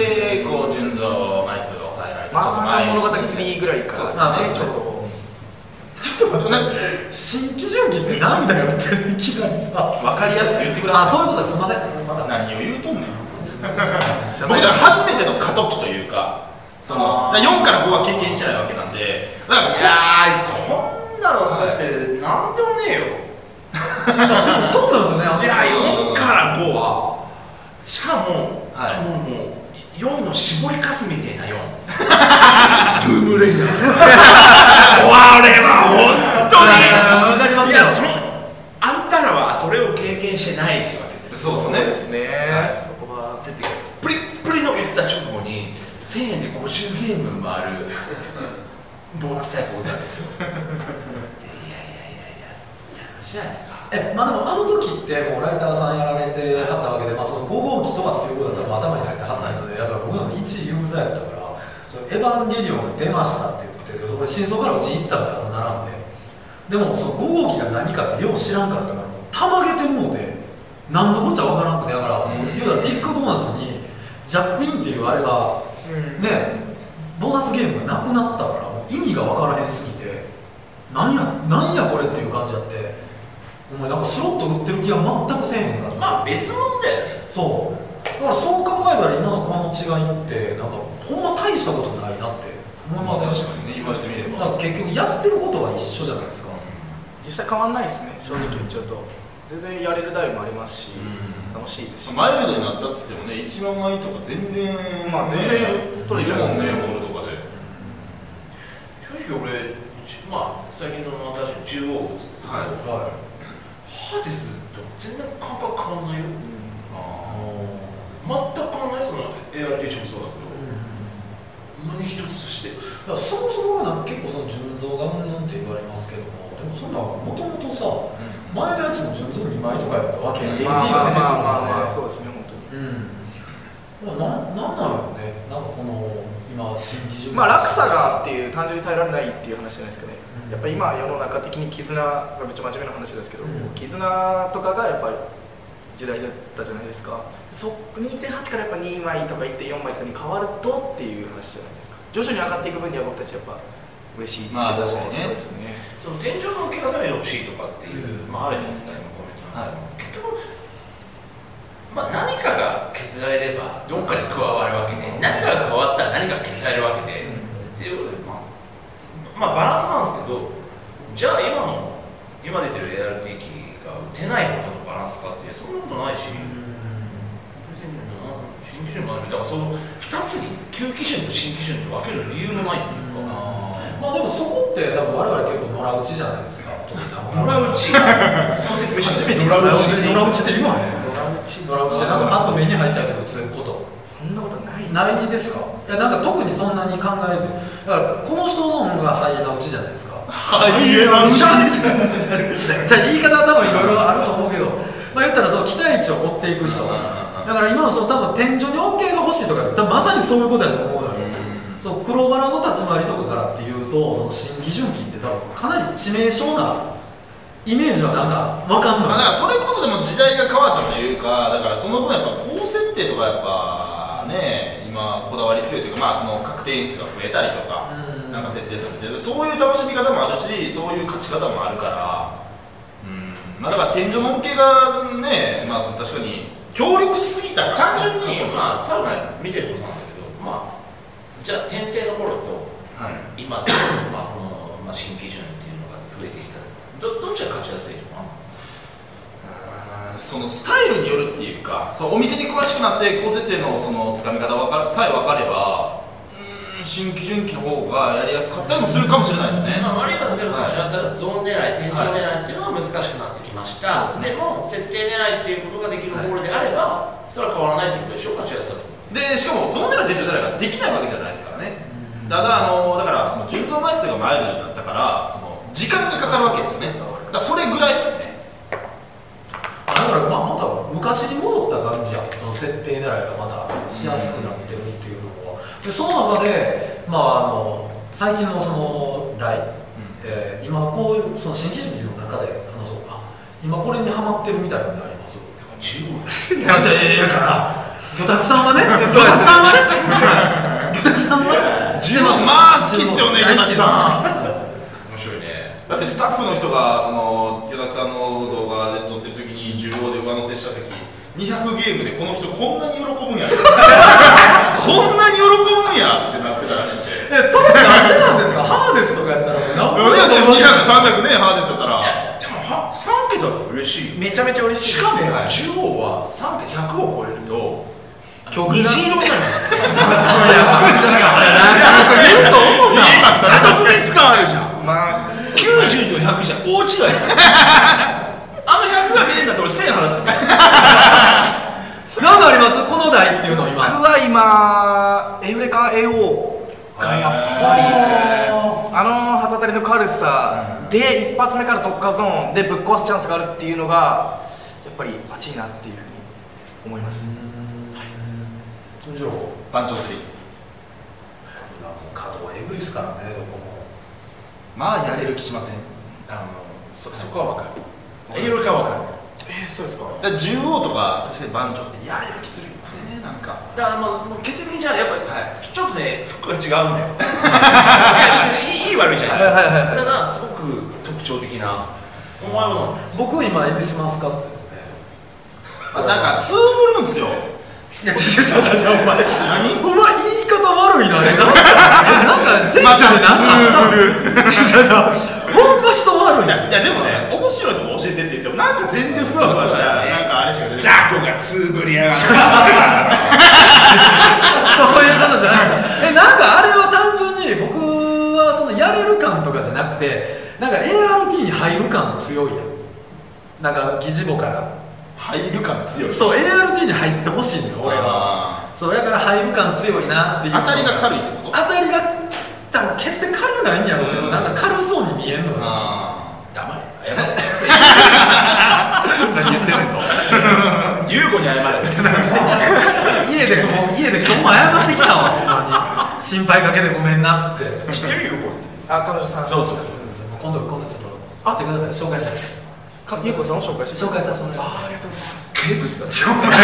こう順序枚数が抑えられて、 まあ物語スリーぐらいからですね。ちょっと。 ちょっと待って、新基準機ってなんだよっていきなりさ分かりやすく言ってください。 あ、そういうことです。すみません。まだ何を言うとんねん。僕だから初めての過渡期というか、そのよんからごは経験してないわけなんで、だからいやーこんなのだってなんでもねえよ。 そうなんですよね。 いやよんからごはしかも、 はい、 もうもうよんの絞りかすみたいなよん。 トゥームレイダー。 我は本当にわかりますよ。 いやそのあんたらはそれを経験してないわけです。 そうですね。 そこはだってプリップリの打った直後にせんえんでごじゅうゲーム回るボーナスタイプ大阪ですよ。いやいやいやいや話じゃないですか。 え、まあでもあの時ってもうライターさんやられてはったわけで、まあそのご号機とかっていうことだったら頭に入ってはったんですよね。やっぱり僕の一ユーザーやったから、そのエヴァンゲリオンが出ましたって言って、そこ真相からうち行ったんですから並んで。でもそのご号機が何かってよう知らんかったから、たまげてもうて何のこっちゃわからんくて、だから、うん、言うたらビッグボーナスにジャックインっていうあれが、うん、ね、ボーナスゲームがなくなったからもう意味がわからへんすぎて、なんやなんやこれっていう感じやって、お前なんかスロット売ってる気が全くせえへんから。 まあ別物だよね。 そうだからそう考えたら今のこの違いってなんかほんま大したことないなって思います。 確かにね、言われてみれば。 だから結局やってることは一緒じゃないですか。 実際変わんないですね、正直言っちゃうと。全然やれる台もありますし、楽しいですし。 マイルドになったっつってもね、いちまん枚とか全然、 まあ全然取れるもんね、ボールとかで。 正直俺、まあ最近その私中央打つんですけど、はい、ハーデスと全然感覚変わんないよ。全く変わんない。その エーアールティー もそうだけど、何一つとして。 だからそもそもはなんか結構その純増がうんぬんって言われますけども、でもそんなもともとさ、前のやつも純増にまいとかやったわけ、エーティー が出てくるからね。 そうですね、本当に。 うん。な、なんなんやろね、なんかこの今新基準。 まあ落差があっていう単純に耐えられないっていう話じゃないですかね。やっぱり今世の中的に絆がめっちゃ真面目な話ですけど、うん、絆とかがやっぱり時代だったじゃないですか。そ にてんはち からやっぱにまいとか いってんよん 枚とかに変わるとっていう話じゃないですか。徐々に上がっていく分には僕たちやっぱ嬉しいですけど、まあ、確かにね、そうですね。 その天井の受けがされてほしいとかっていう、うん、まああるじゃないですか、今コメント、はい、結局まあ何かが削られればどっかに加わるわけで、うん、何かが加わったら何か削られるわけで、うん、っていうことで、まあ、まあバランスなんですけど、じゃあ今の今出てる エーアールティー 機が打てないほどのバランスかってそんなことないし、うん新基準もある。だからそのふたつに旧基準と新基準で分ける理由もないっていうか、うん、 まあでもそこって多分我々結構野良打ちじゃないですか。 野良打ちそう説明して野良打ち野良打ちって言わへん。野良打ち野良打ちでなんかパッと目に入ったやつ打つこと、 そんなことないないですか。いやなんか特にそんなに考えず、だからこの人の方がハイエナ打ちじゃないですか。 ハイエナ打ちじゃあ言い方は多分いろいろあると思うけど、まあ言ったらその期待値を追っていく人だから今のその多分天井に恩恵が欲しいとかってまさにそういうことだと思うのよ。そうの黒バラの立ち回りとかからっていうと、その新規純機って多分かなり致命傷なイメージはなんか分かんない。 だからそれこそでも時代が変わったというか、だからその分やっぱ高設定とかやっぱね、今こだわり強いというか、まあその確定演出が増えたりとか、なんか設定させて、そういう楽しみ方もあるし、そういう勝ち方もあるから、うん、まあだから天井の恩恵がね、まあその確かに強力すぎたから、 単純にまあ多分見てることなんだけど、まあじゃあ転生の頃と、はい、今の、まあ、この、まあ、新基準っていうのが増えてきた、どどっちが勝ちやすいのかな。 そのスタイルによるっていうか、そうお店に詳しくなって高設定のそのつかみ方わかさえ分かれば、うーん新基準機の方がやりやすかったりもするかもしれないですね。 まあ、マリアンゼロさんやったらゾーン狙い、天井狙いっていうのは難しくなってきました、はい、で, でも設定狙いっていうことができるホールであれば、はい、それは変わらないということでしょう、勝ちやすさで。しかもゾーン狙い、天井狙いができないわけじゃないですからね。ただあのだからその純増枚数がマイルドになったから、その時間がかかるわけですね。だからそれぐらいですね。 だからまあまた昔に戻った感じや、その設定狙いがまたしやすくなってるっていうのは。でその中で、まあ、あの最近のその台、うんえー、今こういうその新基準の中で話そうか、今これにハマってるみたいなのあります？ じゅういやいやから魚拓さんはね、魚拓さんはね、魚拓さんはじゅうまあ好きっすよね、魚拓さん。 面白いね。 だってスタッフの人がその魚拓さんの動画で撮ってる時にじゅうおで上乗せした時、にひゃくゲームでこの人こんなに喜ぶんやこんなに喜ぶんやってなってたらしくて。 え、それなんでなんですか？ハーデスとかやったらもう何ぼでもにひゃく、さんびゃくね、ハーデスだったら。 でもはさんけたら嬉しい。 めちゃめちゃ嬉しいですしかもね。 じゅうおはさんびゃく、ひゃくを超えると曲虹色になるんですよ。特別感あるじゃん。 まあきゅうじゅうとひゃくじゃ大違いですよ。あのひゃくが見れるんだったら俺せんえん払った。 なんかあります？この台っていうの今。 僕は今エウレカ エーオー がやっぱりあの旗たりの軽さで一発目から特化ゾーンでぶっ壊すチャンスがあるっていうのがやっぱりバチいなっていうふうに思います。 もちろん番長スリー。 今もう稼働エグいですからね、どこも。 まあやれる気しません。 あの そ, そこは分かる。エウレカは分かる。 えー、そうですか。 だからじゅうおとか確かに番長ってやれる気するよね、なんか。 だからもうもう決定的にじゃあやっぱり、はい、ちょっとね服が違うんだよ。いやいいいい悪いじゃない。ただすごく特徴的な。お前は僕今エビスマスカッツですね。 あなんかツーブルんすよ。 いや、ちょちょちょちょお前何？お前言い方悪いなあれ。なんかなんか前回でなんかあった。ちょちょちょほんま人悪いな。 いやでもね、面白いとこ教えてって言ってもなんか全然ふわふわしたなんかあれしか出てザコがツーブリやがる。 そういうことじゃない。え、なんかあれは単純に僕はそのやれる感とかじゃなくて、なんか エーアールティー に入る感強いやん。なんか疑似母から入る感強い。 そう エーアールティー に入ってほしいのよ俺は。そうだから入る感強いなっていう。 当たりが軽いってこと？ 当たりが多分決して軽ないんやろうけど、なんか軽そうに見えるのが好き。 黙れ。謝れ。 何言ってんねんと。 優子に謝れ。 家でもう家で今日も謝ってきたわほんまに。心配かけてごめんなっつって。 知ってる優子って。 あ、彼女さん。 そうそうそう。 今度今度ちょっと会ってください。紹介したいです。 ゆうこさんを紹介して紹介させてもらいます。 ありがとうございます。 ケーブスだ。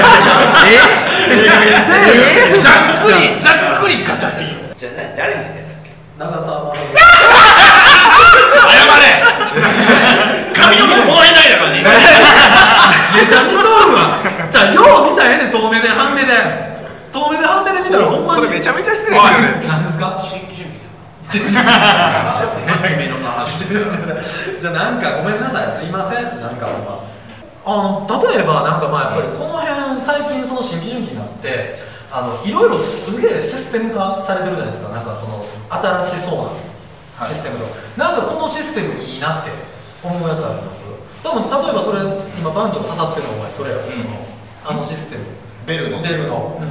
ええざっくりざっくりガチャピン。 じゃあ誰に言ってんだっけ？ 長澤まさみ。 謝れ。髪の毛もえないだからね。 めちゃ似とるわ。じゃあよう見たらええねん、遠目で半目で。遠目で半目で見たらほんまに。 それめちゃめちゃ失礼ですよね。 何ですか？ 新規準備だ。目の話。 じゃあなんかごめんなさい、すいません。なんかまあの例えばなんかまあやっぱりこの辺最近その新規準備になってあのいろいろすげえシステム化されてるじゃないですか。なんかその新しそうなシステムと、はい、なんかこのシステムいいなって思うやつあります？多分例えばそれ今番長刺さってるのお前それやろ、うん、そのあのシステムベルのベルの、うん、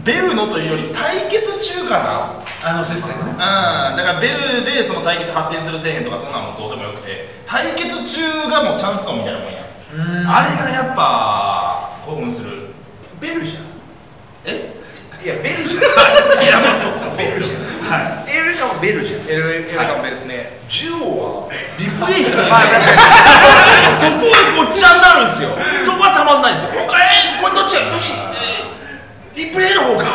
ベルのというより対決中かな、 あのシステムね。うん、だからベルでその対決発展するせえへんとかそんなのもどうでもよくて、対決中がもうチャンスオンみたいなもんや。あれがやっぱ興奮する。 ベルじゃん。 え？ いやベルじゃん。いやまあそうそうベルじゃん。 ベルじゃん。 エルエルガンベルですね。 ジュオはリプレイじゃない。そこがごっちゃになるんですよ。そこはたまんないんですよ。えー、これどっちどっち、えー、リプレイの方か。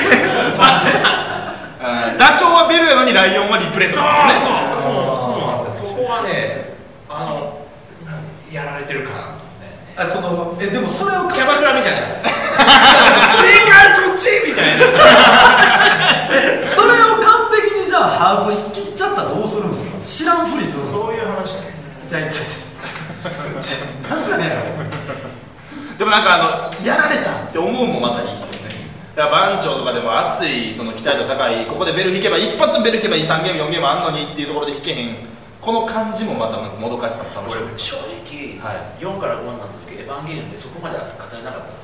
ダチョウはベルやのにライオンはリプレイですもんね。 そうそうそうなんですよ。そこはね、あのやられてる感。 あ、そのえでもそれをキャバクラみたいな正解そっちみたいなそれを完璧にじゃあ把握しきっちゃったらどうするんですか。知らんふりするんですか。 そういう話ね。 いやいやいやなんだよ。 でもなんかあのやられたって思うのもまたいいですよね。だから番長とかでも熱いその期待度高い、ここでベル引けば一発ベル引けばいいさんゲームよんゲームあんのにっていうところで引けへん、この感じもまたもどかしさも楽しみ。 正直、はい、よんからごになった時エヴァンゲリオンでそこまで熱く語れなかったの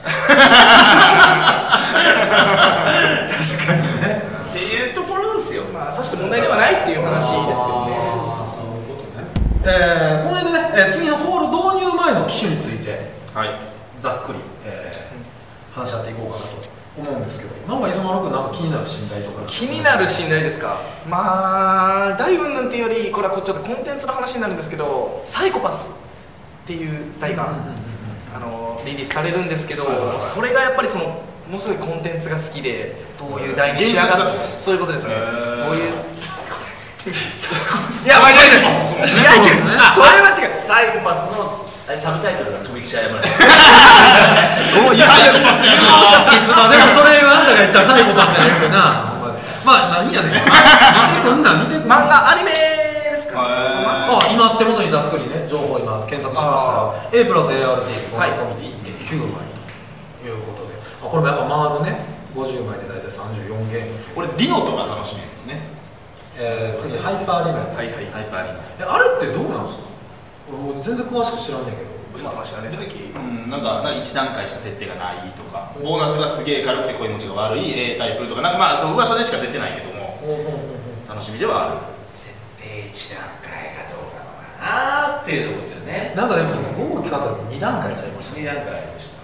確かにね。 っていうところですよ。 まあさして問題ではないっていう話ですよね。 そういうことね。えー、この辺でね、えー、次のホール導入前の機種について、 はい、 ざっくり、えー、話し合っていこうかなと思うんですけど、なんか磯丸君なんか気になる信頼とか。 気になる信頼ですか。まあ大雲なんていうよりこれはこっちょっとコンテンツの話になるんですけど、サイコパスっていう台が、あのリリースされるんですけど、それがやっぱりそのものすごいコンテンツが好きで、どういう台に仕上がってそういうことですね。どういういや間違えない。違う違う。それは違う。 サイコパスのサブタイトルが飛びきちゃやばい。 もういやサイコパスいつまでもそれあんたが言っちゃサイコパスや言うけどな。まあ何やねん。見てくんな見てくんな。 漫画アニメですか。 あ、今手元にざっくりね情報今検索しました。A プラス エーアールティー この込みで いってんきゅう 枚ということで、あこれもやっぱ回るね。ごじゅうまいで大体さんじゅうよんゲーム。 俺リノとか楽しみやね。 えー、次ハイパーリナイ。 はいはい。 ハイパーリノ。 えあれってどうなんですか。俺全然詳しく知らんねんけど。 教えてましたねさっき。 うん、なんかいち段階しか設定がないとか、ボーナスがすげえ軽くて恋持ちが悪い A タイプとか、なんかまあその噂でしか出てないけども楽しみではある。 設定いち段階がどうなのかなーっていうところですよね。 なんかでもそのご号機買った時に段階ちゃいました。 に段階ありました。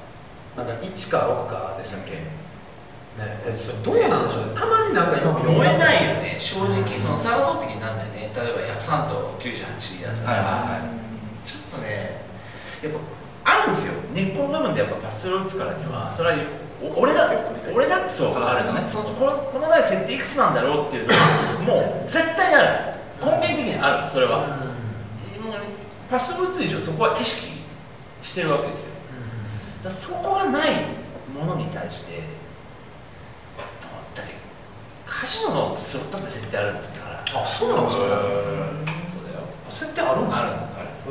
なんかいちかろくかでしたっけ。ね、えそれどうなんでしょうね。たまになんか今も思えないよね。正直その探そうって気にならないね。例えばひゃくさんときゅうじゅうはちだったら、 はいはいはい、 ちょっとねやっぱあるんですよ。根っこの部分でやっぱパスを打つからにはそれは俺だ俺だってそうあれね、そのこのこの台設定いくつなんだろうっていうのはもう絶対にある。根源的にある。それは、うん、もうパスを打つ以上そこは意識してるわけですよ。だからそこがないものに対してだってカジノのスロットって設定あるんですから。 あ、そうなんですか。 そうだよ。 設定あるんですか。 あるある。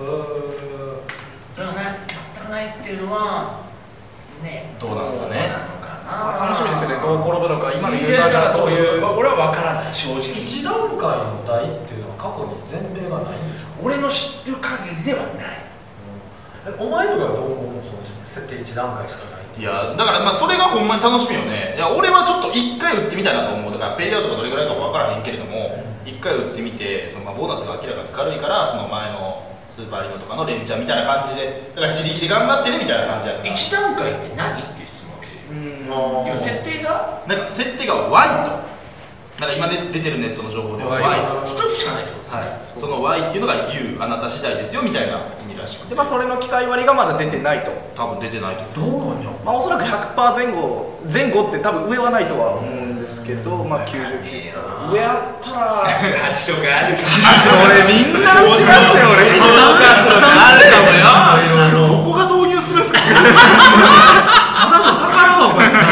それがない全くないっていうのはね、 どうなんですかね。 まあ楽しみですよね。どう転ぶのか。今のユーザーがそういう俺は分からない正直。 一段階の台っていうのは過去に前例がないんですか。 俺の知ってる限りではない。 えお前とかはどう思うの。その設定一段階しかない。 いやだからまあそれがほんまに楽しみよね。いや俺はちょっといっかい打ってみたいなと思う。だからペイアウトがどれぐらいかも分からへんけれども、いっかい打ってみてそのまあボーナスが明らかに軽いからその前のスーパーリノとかの連チャンみたいな感じで、だから自力で頑張ってねみたいな感じやから。 一段階って何っていう質問が来てる。今設定がなんか設定が Y となんか今で出てるネットの情報では Y 一つしかないってことですね。 はい、その Y っていうのが You あなた次第ですよみたいな意味らしくて、 でまあそれの機械割りがまだ出てないと。 多分出てないとどうなんや。 まあおそらく ひゃくパーセント 前後前後って多分上はないとは思うんですけど、まあきゅうじゅうきゅう上あったらはちとかあるか俺みんな打ちますよ。俺みんなあるかもよ。 どこが導入するんですか。 ただの宝箱や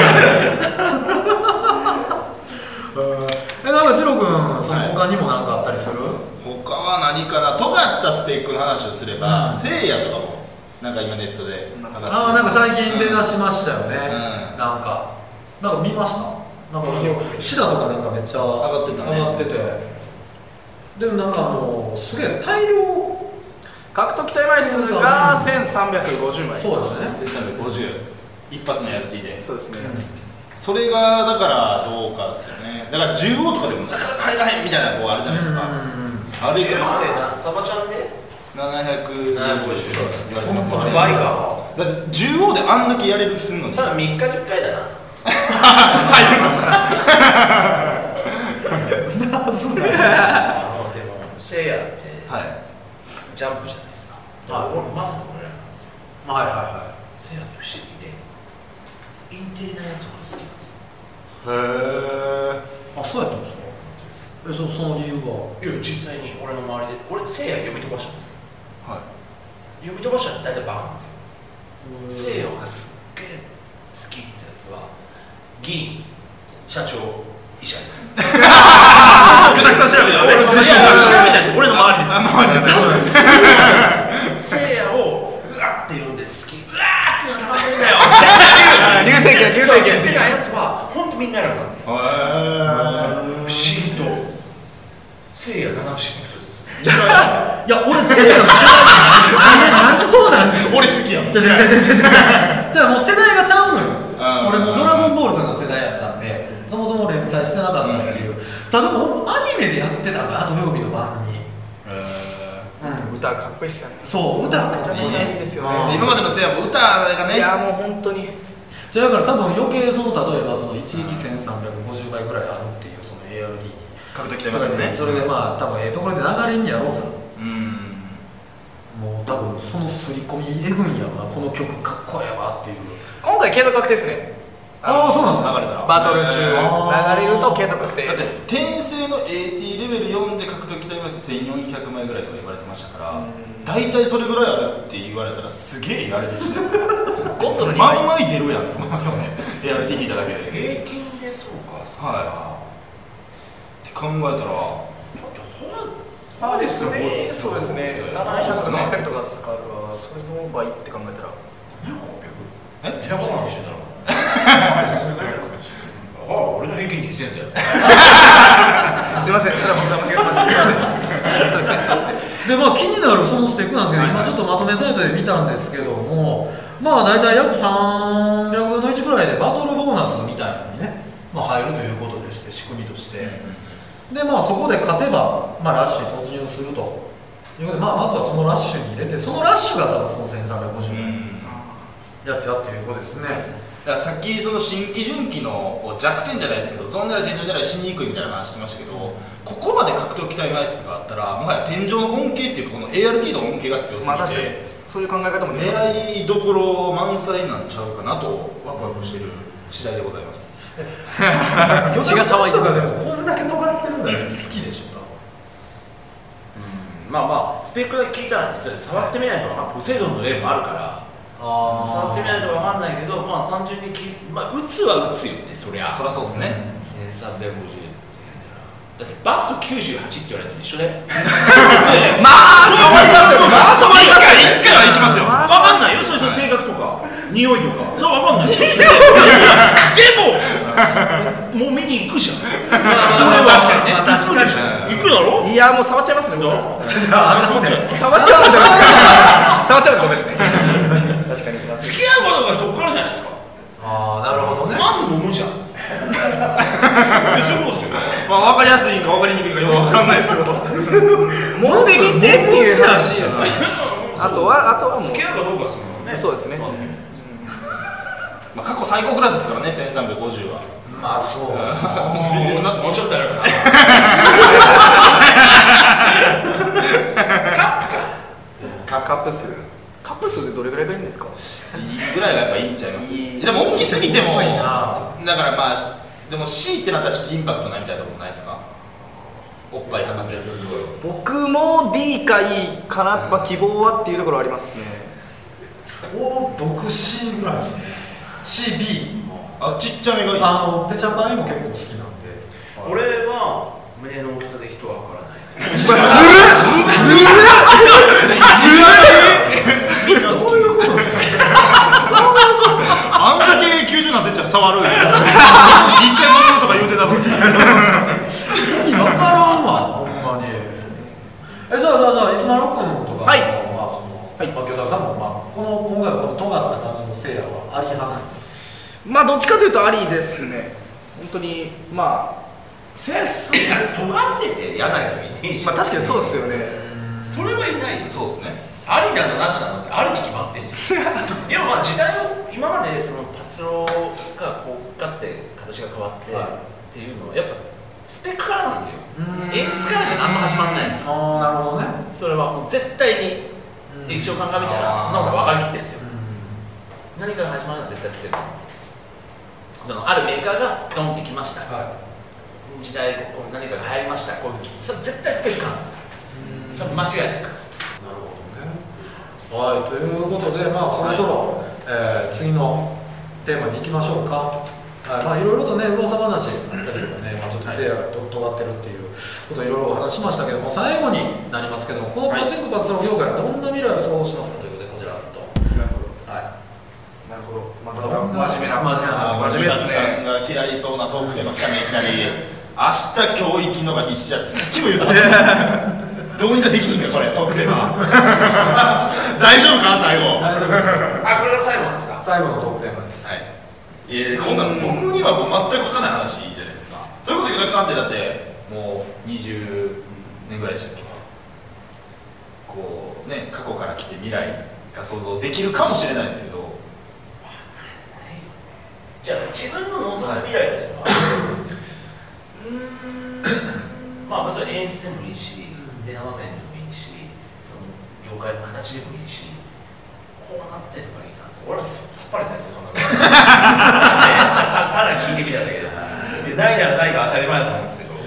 え、なんかジロ君、その他にも何かあったりする。 他は何かな、尖ったスペックの話をすれば、うん、せいやとかもなんか今ネットでああなんか最近出だしましたよね、 うん、 なんかなんか見ました。なんかそうシダとかなんかめっちゃ上がってたね。 上がってて、でもなんかもうすげえ大量獲得期待枚数がせんさんびゃくごじゅうまい。 そうですね。 せんさんびゃくごじゅう一発のやる気で。 そうですね、うん、 それがだからどうかですよね。だからじゅうおうとかでもなかなか入らへんみたいなこうあるじゃないですか。あれがサバちゃんでななひゃくごじゅう言われてますその倍か。 だからじゅうおうであんだけやれる気するのに多分みっかにいっかいだな。 入りますから。 謎へえ。 あ、そうやったんですか。え、そその理由は。 いや実際に俺の周りで俺せいや読み飛ばしたんですよ。 はい。 読み飛ばしたら大体バカなんですよ。せいやがすっげえ好きってやつは議員、社長、医者です。 たくさん調べた。俺の調べたやつ、俺の周りです。周りです。 せいやをうわって呼んで好き、うわーってたまんねえんだよ。 流星拳、流星拳。 せいややつは本当みんなやるなんですよ。不思議とせいや七不思議の一つです。 いや、俺せいやの世代なんでそうなんだよ。 俺好きやもん。 じゃじゃじゃじゃじゃじゃもう世代がちゃうのよ。俺もドラゴンボールとかの世代やったんで、そもそも連載してなかったっていう。ただもうアニメでやってたから土曜日の晩に。 歌かっこいいっすよね。 そう、歌かっこいい。 いいですよね。 今までのせいやも歌がね。 いやもう本当に。 じゃあだから多分余計その例えばその一撃せんさんびゃくごじゅうばいぐらいあるっていうその エーアールティー に格闘技ますよね。 それでまあ多分ええところで流れんやろうさ。 うん。 もう多分その刷り込みえぐんやろな、この曲かっこええわっていう。 今回継続確定ですね。 ああ、そうなんですか。 流れたらバトル中流れると継続確定。 だって転生の エーティー レベルよんで格闘技体ますせんよんひゃくまいぐらいとか言われてましたから、大体それぐらいあるって言われたらすげえやれるしですゴッドのにまんまい出るやん。まあそうね、 エーアールティー 引いただけで平均でそうか、そうか。 はいって考えたらまあですね、そうですね。ななひゃく、ななひゃくとかですから、それの倍って考えたらえ、じゃあそうなんでしょうだろう。ああ、俺の平均にせんだよ。 すいません、それは僕が間違えました。そうですね、そうですね。 でまあ気になるそのスペックなんですけど、今ちょっとまとめサイトで見たんですけども、まあ大体約さんびゃくぶんのいちぐらいでバトルボーナスみたいなのにね、まあ、入るということでして、仕組みとして、でまあそこで勝てば、まあ、ラッシュに突入するということで、まあ、まずはそのラッシュに入れて、そのラッシュが多分そのせんさんびゃくごじゅうやつやっていうことですね。 だからさっきその新規順規のこう弱点じゃないですけど、ゾーン狙い天井狙いしにくいみたいな話してましたけど、ここまで格闘機体枚数があったらもはや天井の恩恵っていうか、この エーアールティー の恩恵が強すぎて、 まあ、そういう考え方もできますね。 狙いどころ満載なんちゃうかなとワクワクしている次第でございます。 血が騒いでるでもこんだけ尖ってるんだって好きでしょ、多分。 うん、まあまあスペックだけ聞いたらね、それ触ってみないと、まあ、ポセイドンの例もあるから、あ触ってみないと分かんないけど、まあ単純にき、まあ、打つは打つよね、そりゃ。 そりゃそうですね。 せんさんびゃくごじゅうだってバストきゅうじゅうはちって言われると一緒で。 まあ触りますよ。まあ触りますよ。 一回は行きますよ。 分かんないよ、それ性格とか匂いとか、それ分かんない。でももう見に行くじゃん。それは確かにね。 まあ確かに行くだろ。 いやもう触っちゃいますね。僕触っちゃう。 触っちゃうのダメですか。触っちゃうのダメですね。確かに。 付き合うものがそこからじゃないですか。 ああ、なるほどね。 まず揉むじゃん。そうですよ。 まあ分かりやすいんか分かりにくいかよく分からないですけど、 揉んでみてっていう話ですね。あとはあとはもう付き合うかどうかするのね。 そうですね。 まあ過去最高クラスですからね、せんさんびゃくごじゅうは。 まあそう。 もうちょっとやるかな。 カップ数。カップ数でどれぐらいがいいんですか。 いいぐらいがやっぱいいんちゃいます。でも大きすぎても、だからまあでも C ってなったらちょっとインパクトないみたいなところないですか。おっぱい博士。 僕も D か E かな、まあ希望はっていうところありますね。 お、僕 C ぐらいですね。シービー。 あ、ちっちゃめがいい。 あのペチャパイも結構好きなんで。 俺は胸の大きさで人は分からない。 ずるっずるっみんなそういうことですか。 あんだけきゅうじゅうなんせっちゃ触る。一回乗るとか言うてたのに。 意味わからんわ、ほんまに。え、じゃあじゃあじゃあイスマル君とか、 はい、 まあその、はい、まあ魚拓さんもまあこの今回この尖った感じのせいやはあり派ない。 まあどっちかというとありですね。本当にまあセンス尖ってて嫌な人いねえし。 まあ確かにそうですよね。 それはいないよ。 そうですね。 ありなのなしなのってありに決まってんじゃん。いやまあ時代の今までそのパスローがこうガッて形が変わって、はい、っていうのはやっぱスペックからなんですよ。演出からじゃ何も始まんないんです。 ああ、なるほどね。 それはもう絶対に液晶感が見たらそんなこと分かりきってるんですよ。何から始まるのは絶対スペックなんです。 そのあるメーカーがドンってきました、 は時代こう何かが流行りました、こうそれ絶対スペックなんですよ、それ間違いなく。 なるほどね。はい、ということで、まあ、そろそろ、えー、次のテーマに行きましょうか。はい、まあ、いろいろとね、噂話だったりとかね、まあ、ちょっとフレアがと尖ってるっていうことをいろいろお話しましたけども、最後になりますけども、このパチンコパチスロ業界はどんな未来を想像しますかということで、こちらと。はい。 なるほど、また真面目な真面目な話。 真面目ですね。さんが嫌いそうなトークテーマ来たね、いきなり。明日今日生きるのが必死やって、さっきも言ったはず。どうにかできひんか、これ、トークテーマ。大丈夫かな、最後。 大丈夫です。 あ、これが最後なんですか？ 最後のトークテーマです。 はい。いや、こんな僕にはもう全く分からない話じゃないですか。それこそ池崎さんってだってもうにじゅうねんぐらいでしたっけ。こうね、過去から来て未来が想像できるかもしれないですけど。 じゃあ自分の望む未来っていうのは、うーん、まあまあそれ演出でもいいし、電話面でもいいし、その業界の形でもいいし、こうなってればいいな。俺はさっぱりないですよ、そんなこと。た, ただ聞いてみただけでさ、ないならないが当たり前だと思うんですけど、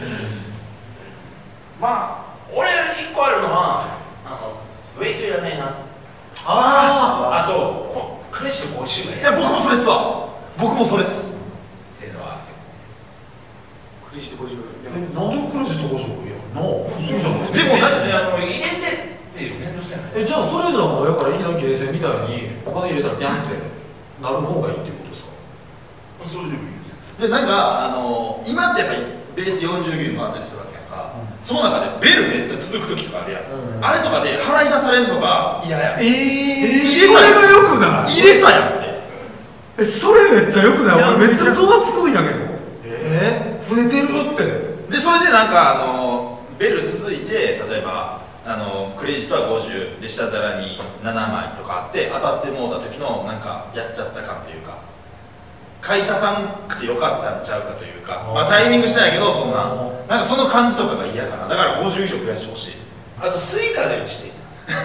まあ、俺一個あるのは、あのウェイトいらないな。ああとこ、クレジットごじゅうえん。 いや、僕もそれっすわ。僕もそれっす。 っていうのは、 クレジットごじゅうえん。 え、なんでクレジットごじゅうえんやんなあ、そうじゃん。 でもあの入れてっていう面倒くさいな。 え、じゃあそれじゃもうやからいきなりゲーセンみたいにお金入れたらビャンってなる方がいいっていうことですか？ それでもいいで、なんか、あのー、今ってやっぱりベースよんじゅうビルもあったりするわけやんか、うん、その中でベルめっちゃ続く時とかあるやん、うん、あれとかで払い出されるのが嫌や。 えー、 入れたそれがよくない？ 入れたやんって。 え、それめっちゃよくない？俺めっちゃゾワつくんやけど。えー、増えてるって。 で、それでなんか、あのー、ベル続いて、例えばあのクレジットはごじゅうで下皿にななまいとかあって、当たってもうた時のなんかやっちゃった感というか、買い足さんくてよかったんちゃうかというか、まあ、タイミングしたんやけど、そんななんかその感じとかが嫌かな。だからごじゅう以上増やしてほしい。 あとスイカで打ちていい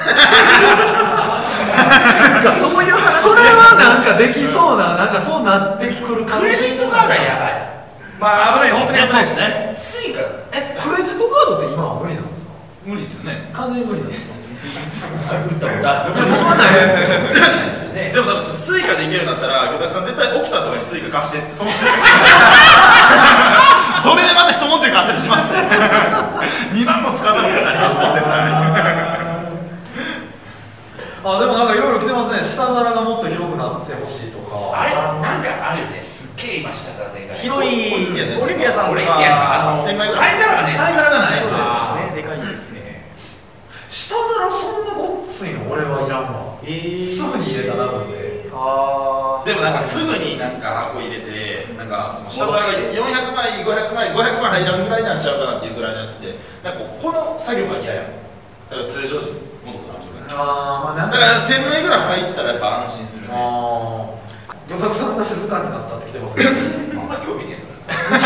そういう話。それはなんかできそうな、なんかそうなってくる感じ。 クレジットカードはやばい。 まあ危ない、 そう本当に危ないですね。 スイカ、 え、クレジットカードって今は無理なんですか？ 無理ですよね。 完全に無理なんですか？ 打ったことある。 僕はないですよね。 でも多分スイカでいけるんだったら、魚拓さん絶対奥さんとかにスイカ貸してって、そのスイカそれでまた一文字があったりしますね。にまんも使ったことになりますもん、絶対。 あ、でもなんかいろいろ来てますね。下皿がもっと広くなってほしいとか。 あれなんかあるよね。すっげえ今下皿でかい。 広いオリンピアさんとか、 オリンピアあの千枚灰皿がね。 灰皿がない。 そうですね、でかいですね。 下皿そんなごっついの俺はいらんわ。 えー、 すぐに入れたなるんで。 あでもなんかすぐになんか箱入れて、なんかその下皿がよんひゃくまい、ごひゃくまい、ごひゃくまい入らんぐらいなんちゃうかなっていうぐらいのやつって、なんかこの作業が嫌やん。だから通常時もっとなるじゃない。 ああ、まあなんだからせんまいぐらい入ったらやっぱ安心するね。 ああ。魚拓さんが静かになったってきてますけど。 あんま興味ねえから。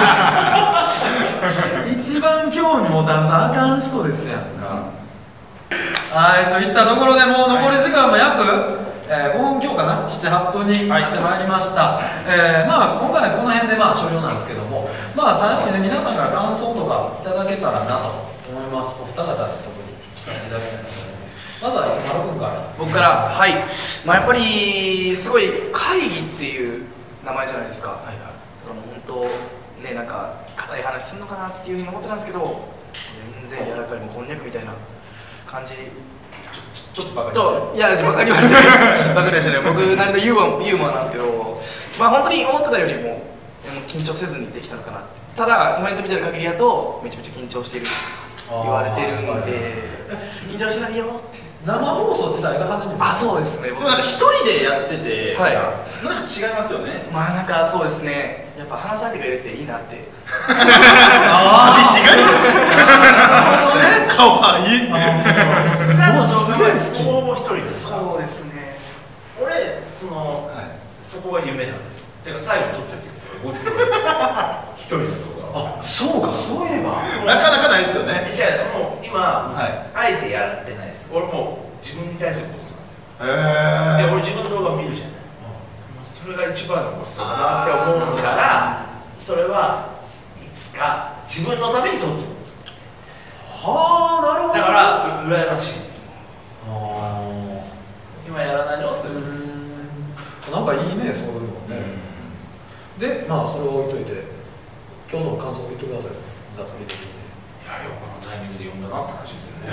一番興味持たんとあかん人ですやんか。はい、といったところでもう残り時間も約、えー、ごふん強かな、なな、はっぷんになってまいりました。えー、まあ今回この辺でまあ終了なんですけども、まあ最後にね、皆さんから感想とかいただけたらなと思います。お二方で特に聞かせていただきたいなと思います。まずは磯丸君から。 僕から、はい、まあ、やっぱりすごい会議っていう名前じゃないですか。はいはい、だからもう本当ね、なんか硬い話するのかなっていうふうに思ってたんですけど、全然柔らかい、もうこんにゃくみたいな感じ。 ちょっとバカにといや、分かりましたバカにましたね。僕なりのユーモアユーモアなんですけど、まあ本当に思ってたよりも緊張せずにできたのかな。ただコメント見てる限りだとめちゃめちゃ緊張していると言われてるんで、緊張しないよって。 生放送自体が初めて。 あ、そうですね。 でもなんか一人でやってて、 はい、 なんか違いますよね。 まあなんかそうですね。やっぱ話されてくれるっていいなって。 寂しがり。かわいい。 もうすごい好き。もう一人です。 そうですね。 俺その、はい、そこが夢なんですよ。てか最後撮ってるんですよ。ごちそうです。一人の動画。 あ、そうか、そういえば。 なかなかないですよね。 じゃあもう今、はい、あえてやってないです。俺もう自分に対するコストなんですよ。 へえ。 俺自分の動画を見るじゃない。 それが一番のごちそうだなって思うからそれはいつか自分のために取っておくはあなるほどだから羨ましいですあ今やらないのをするんですなんかいいねそういうのね、うん、でまあそれを置いといて今日の感想を言ってくださいざっくり的にねいやよくこのタイミングで読んだなって話ですよね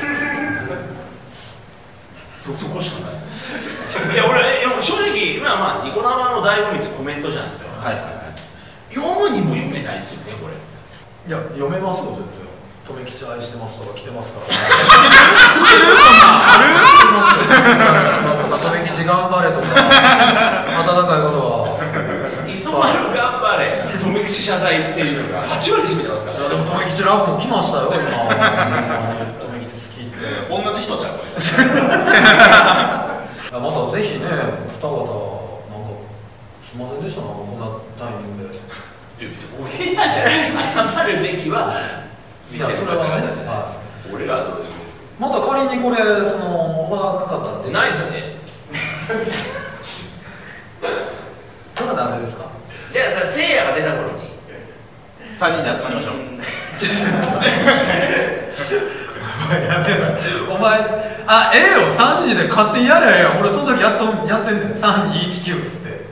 そ, そこしかないですいや俺正直今はまあニコ生の醍醐味ってコメントじゃないですよ、はいはいはい、読むにも読めないですよねこれいや読めますよ全然とめきち愛してますとか来てますから来てるそんなある来てますとかとめきち頑張れとか温かいことは磯丸頑張れとめきち謝罪っていうのがはちわり占めてますからいやでもとめきちラブも来ましたよ今とめきち好きって同じ人ちゃうまたぜひね二方なんかすいませんでしたなこんなタイミングでいや別に俺らじゃないでするべきは見てる方々じゃないですか俺らはどうでもいいですまた仮にこれそのオファーかかったらってないっすねそれはダメですかじゃあさせいやが出た頃にさんにんで集まりましょうやめろお前あええよさんにんで勝手にやれや俺その時やっとやってんねんさんにいちきゅうっつって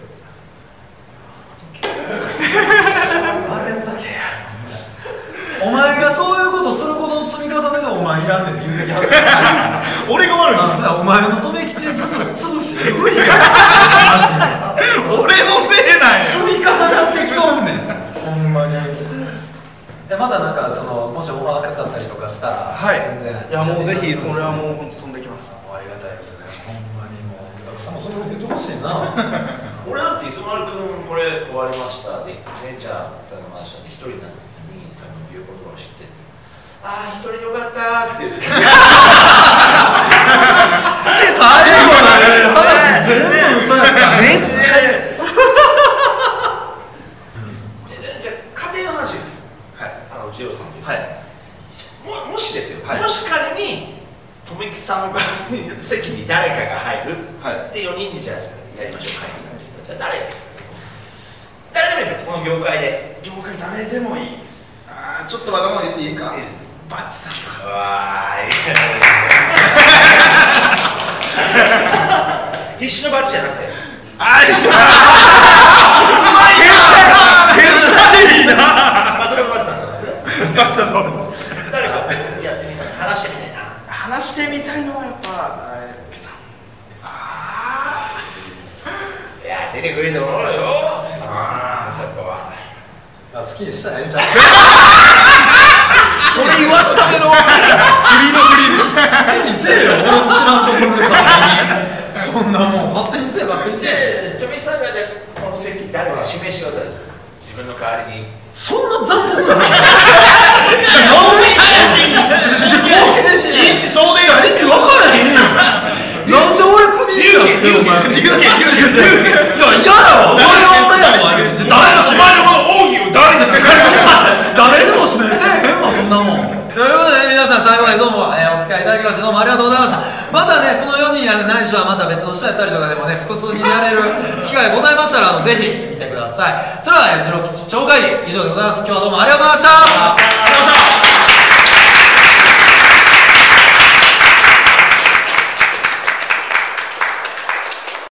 あれんとけやお前がそういうことすることの積み重ねでお前いらんねんって言うべきはず俺が悪いあのお前のとめきち潰しえぐいからマジで俺のせいなんや積み重なってきとんねんほんまにでまだなんかそのもしオファーかかったりとかしたらはい全然いやもうぜひそれはもう本当飛んできますありがたいですねほんまにもうお客さんもそれを言ってほしいな俺だって磯丸君これ終わりましたで、ね、じゃあさの話したんで一人になった時に多分言う言葉を知っててああ一人でよかったーって言う最後だね話全部嘘やった絶対家庭の話です。はい。あのジローさんです。はい。ももしですよ。 はい、 もし仮にとめきさんが席に誰かが入る。はい。でよにんでじゃあやりましょう。会議なんです。じゃあ誰ですか。誰でもいいですよ。この業界で。 業界誰でもいい。ああちょっとわがまま言っていいですか。バッチさんとか。 わーい。必死のバッチじゃなくて。 ああ、一緒。うまいな。天才いいな。 まあそれはバッチさんなんですよ。 バッチさんの方です。 誰かやってみたい。話してみたいな。 話してみたいのはやっぱ木さん。 ああ。いや出てくれると思うよ。ああそこは。 好きにしたらええんちゃうそれ言わすためのフリーのフリー好きにせえよ俺も知らんところで勝手にそんなもん勝手にせえばっかりで、富木さんがじゃあこの席誰か指名してください。自分の代わりに。 そんな残酷なのいいしそうで誰って分からへんよなんで俺クビになってお前言うけ言うけいや嫌だわ俺は俺やわ誰のお前のこの奥義を誰ですか。 誰でも指名せえへんわそんなもんということで皆さん最後までどうも、えー、お使いいただきましてどうもありがとうございましたまたねこのよにんやないしはまた別の人やったりとかでもね複数にやれる機会ございましたらあのぜひ見てくださいそれではジロ吉超会議以上でございます今日はどうもありがとうございました。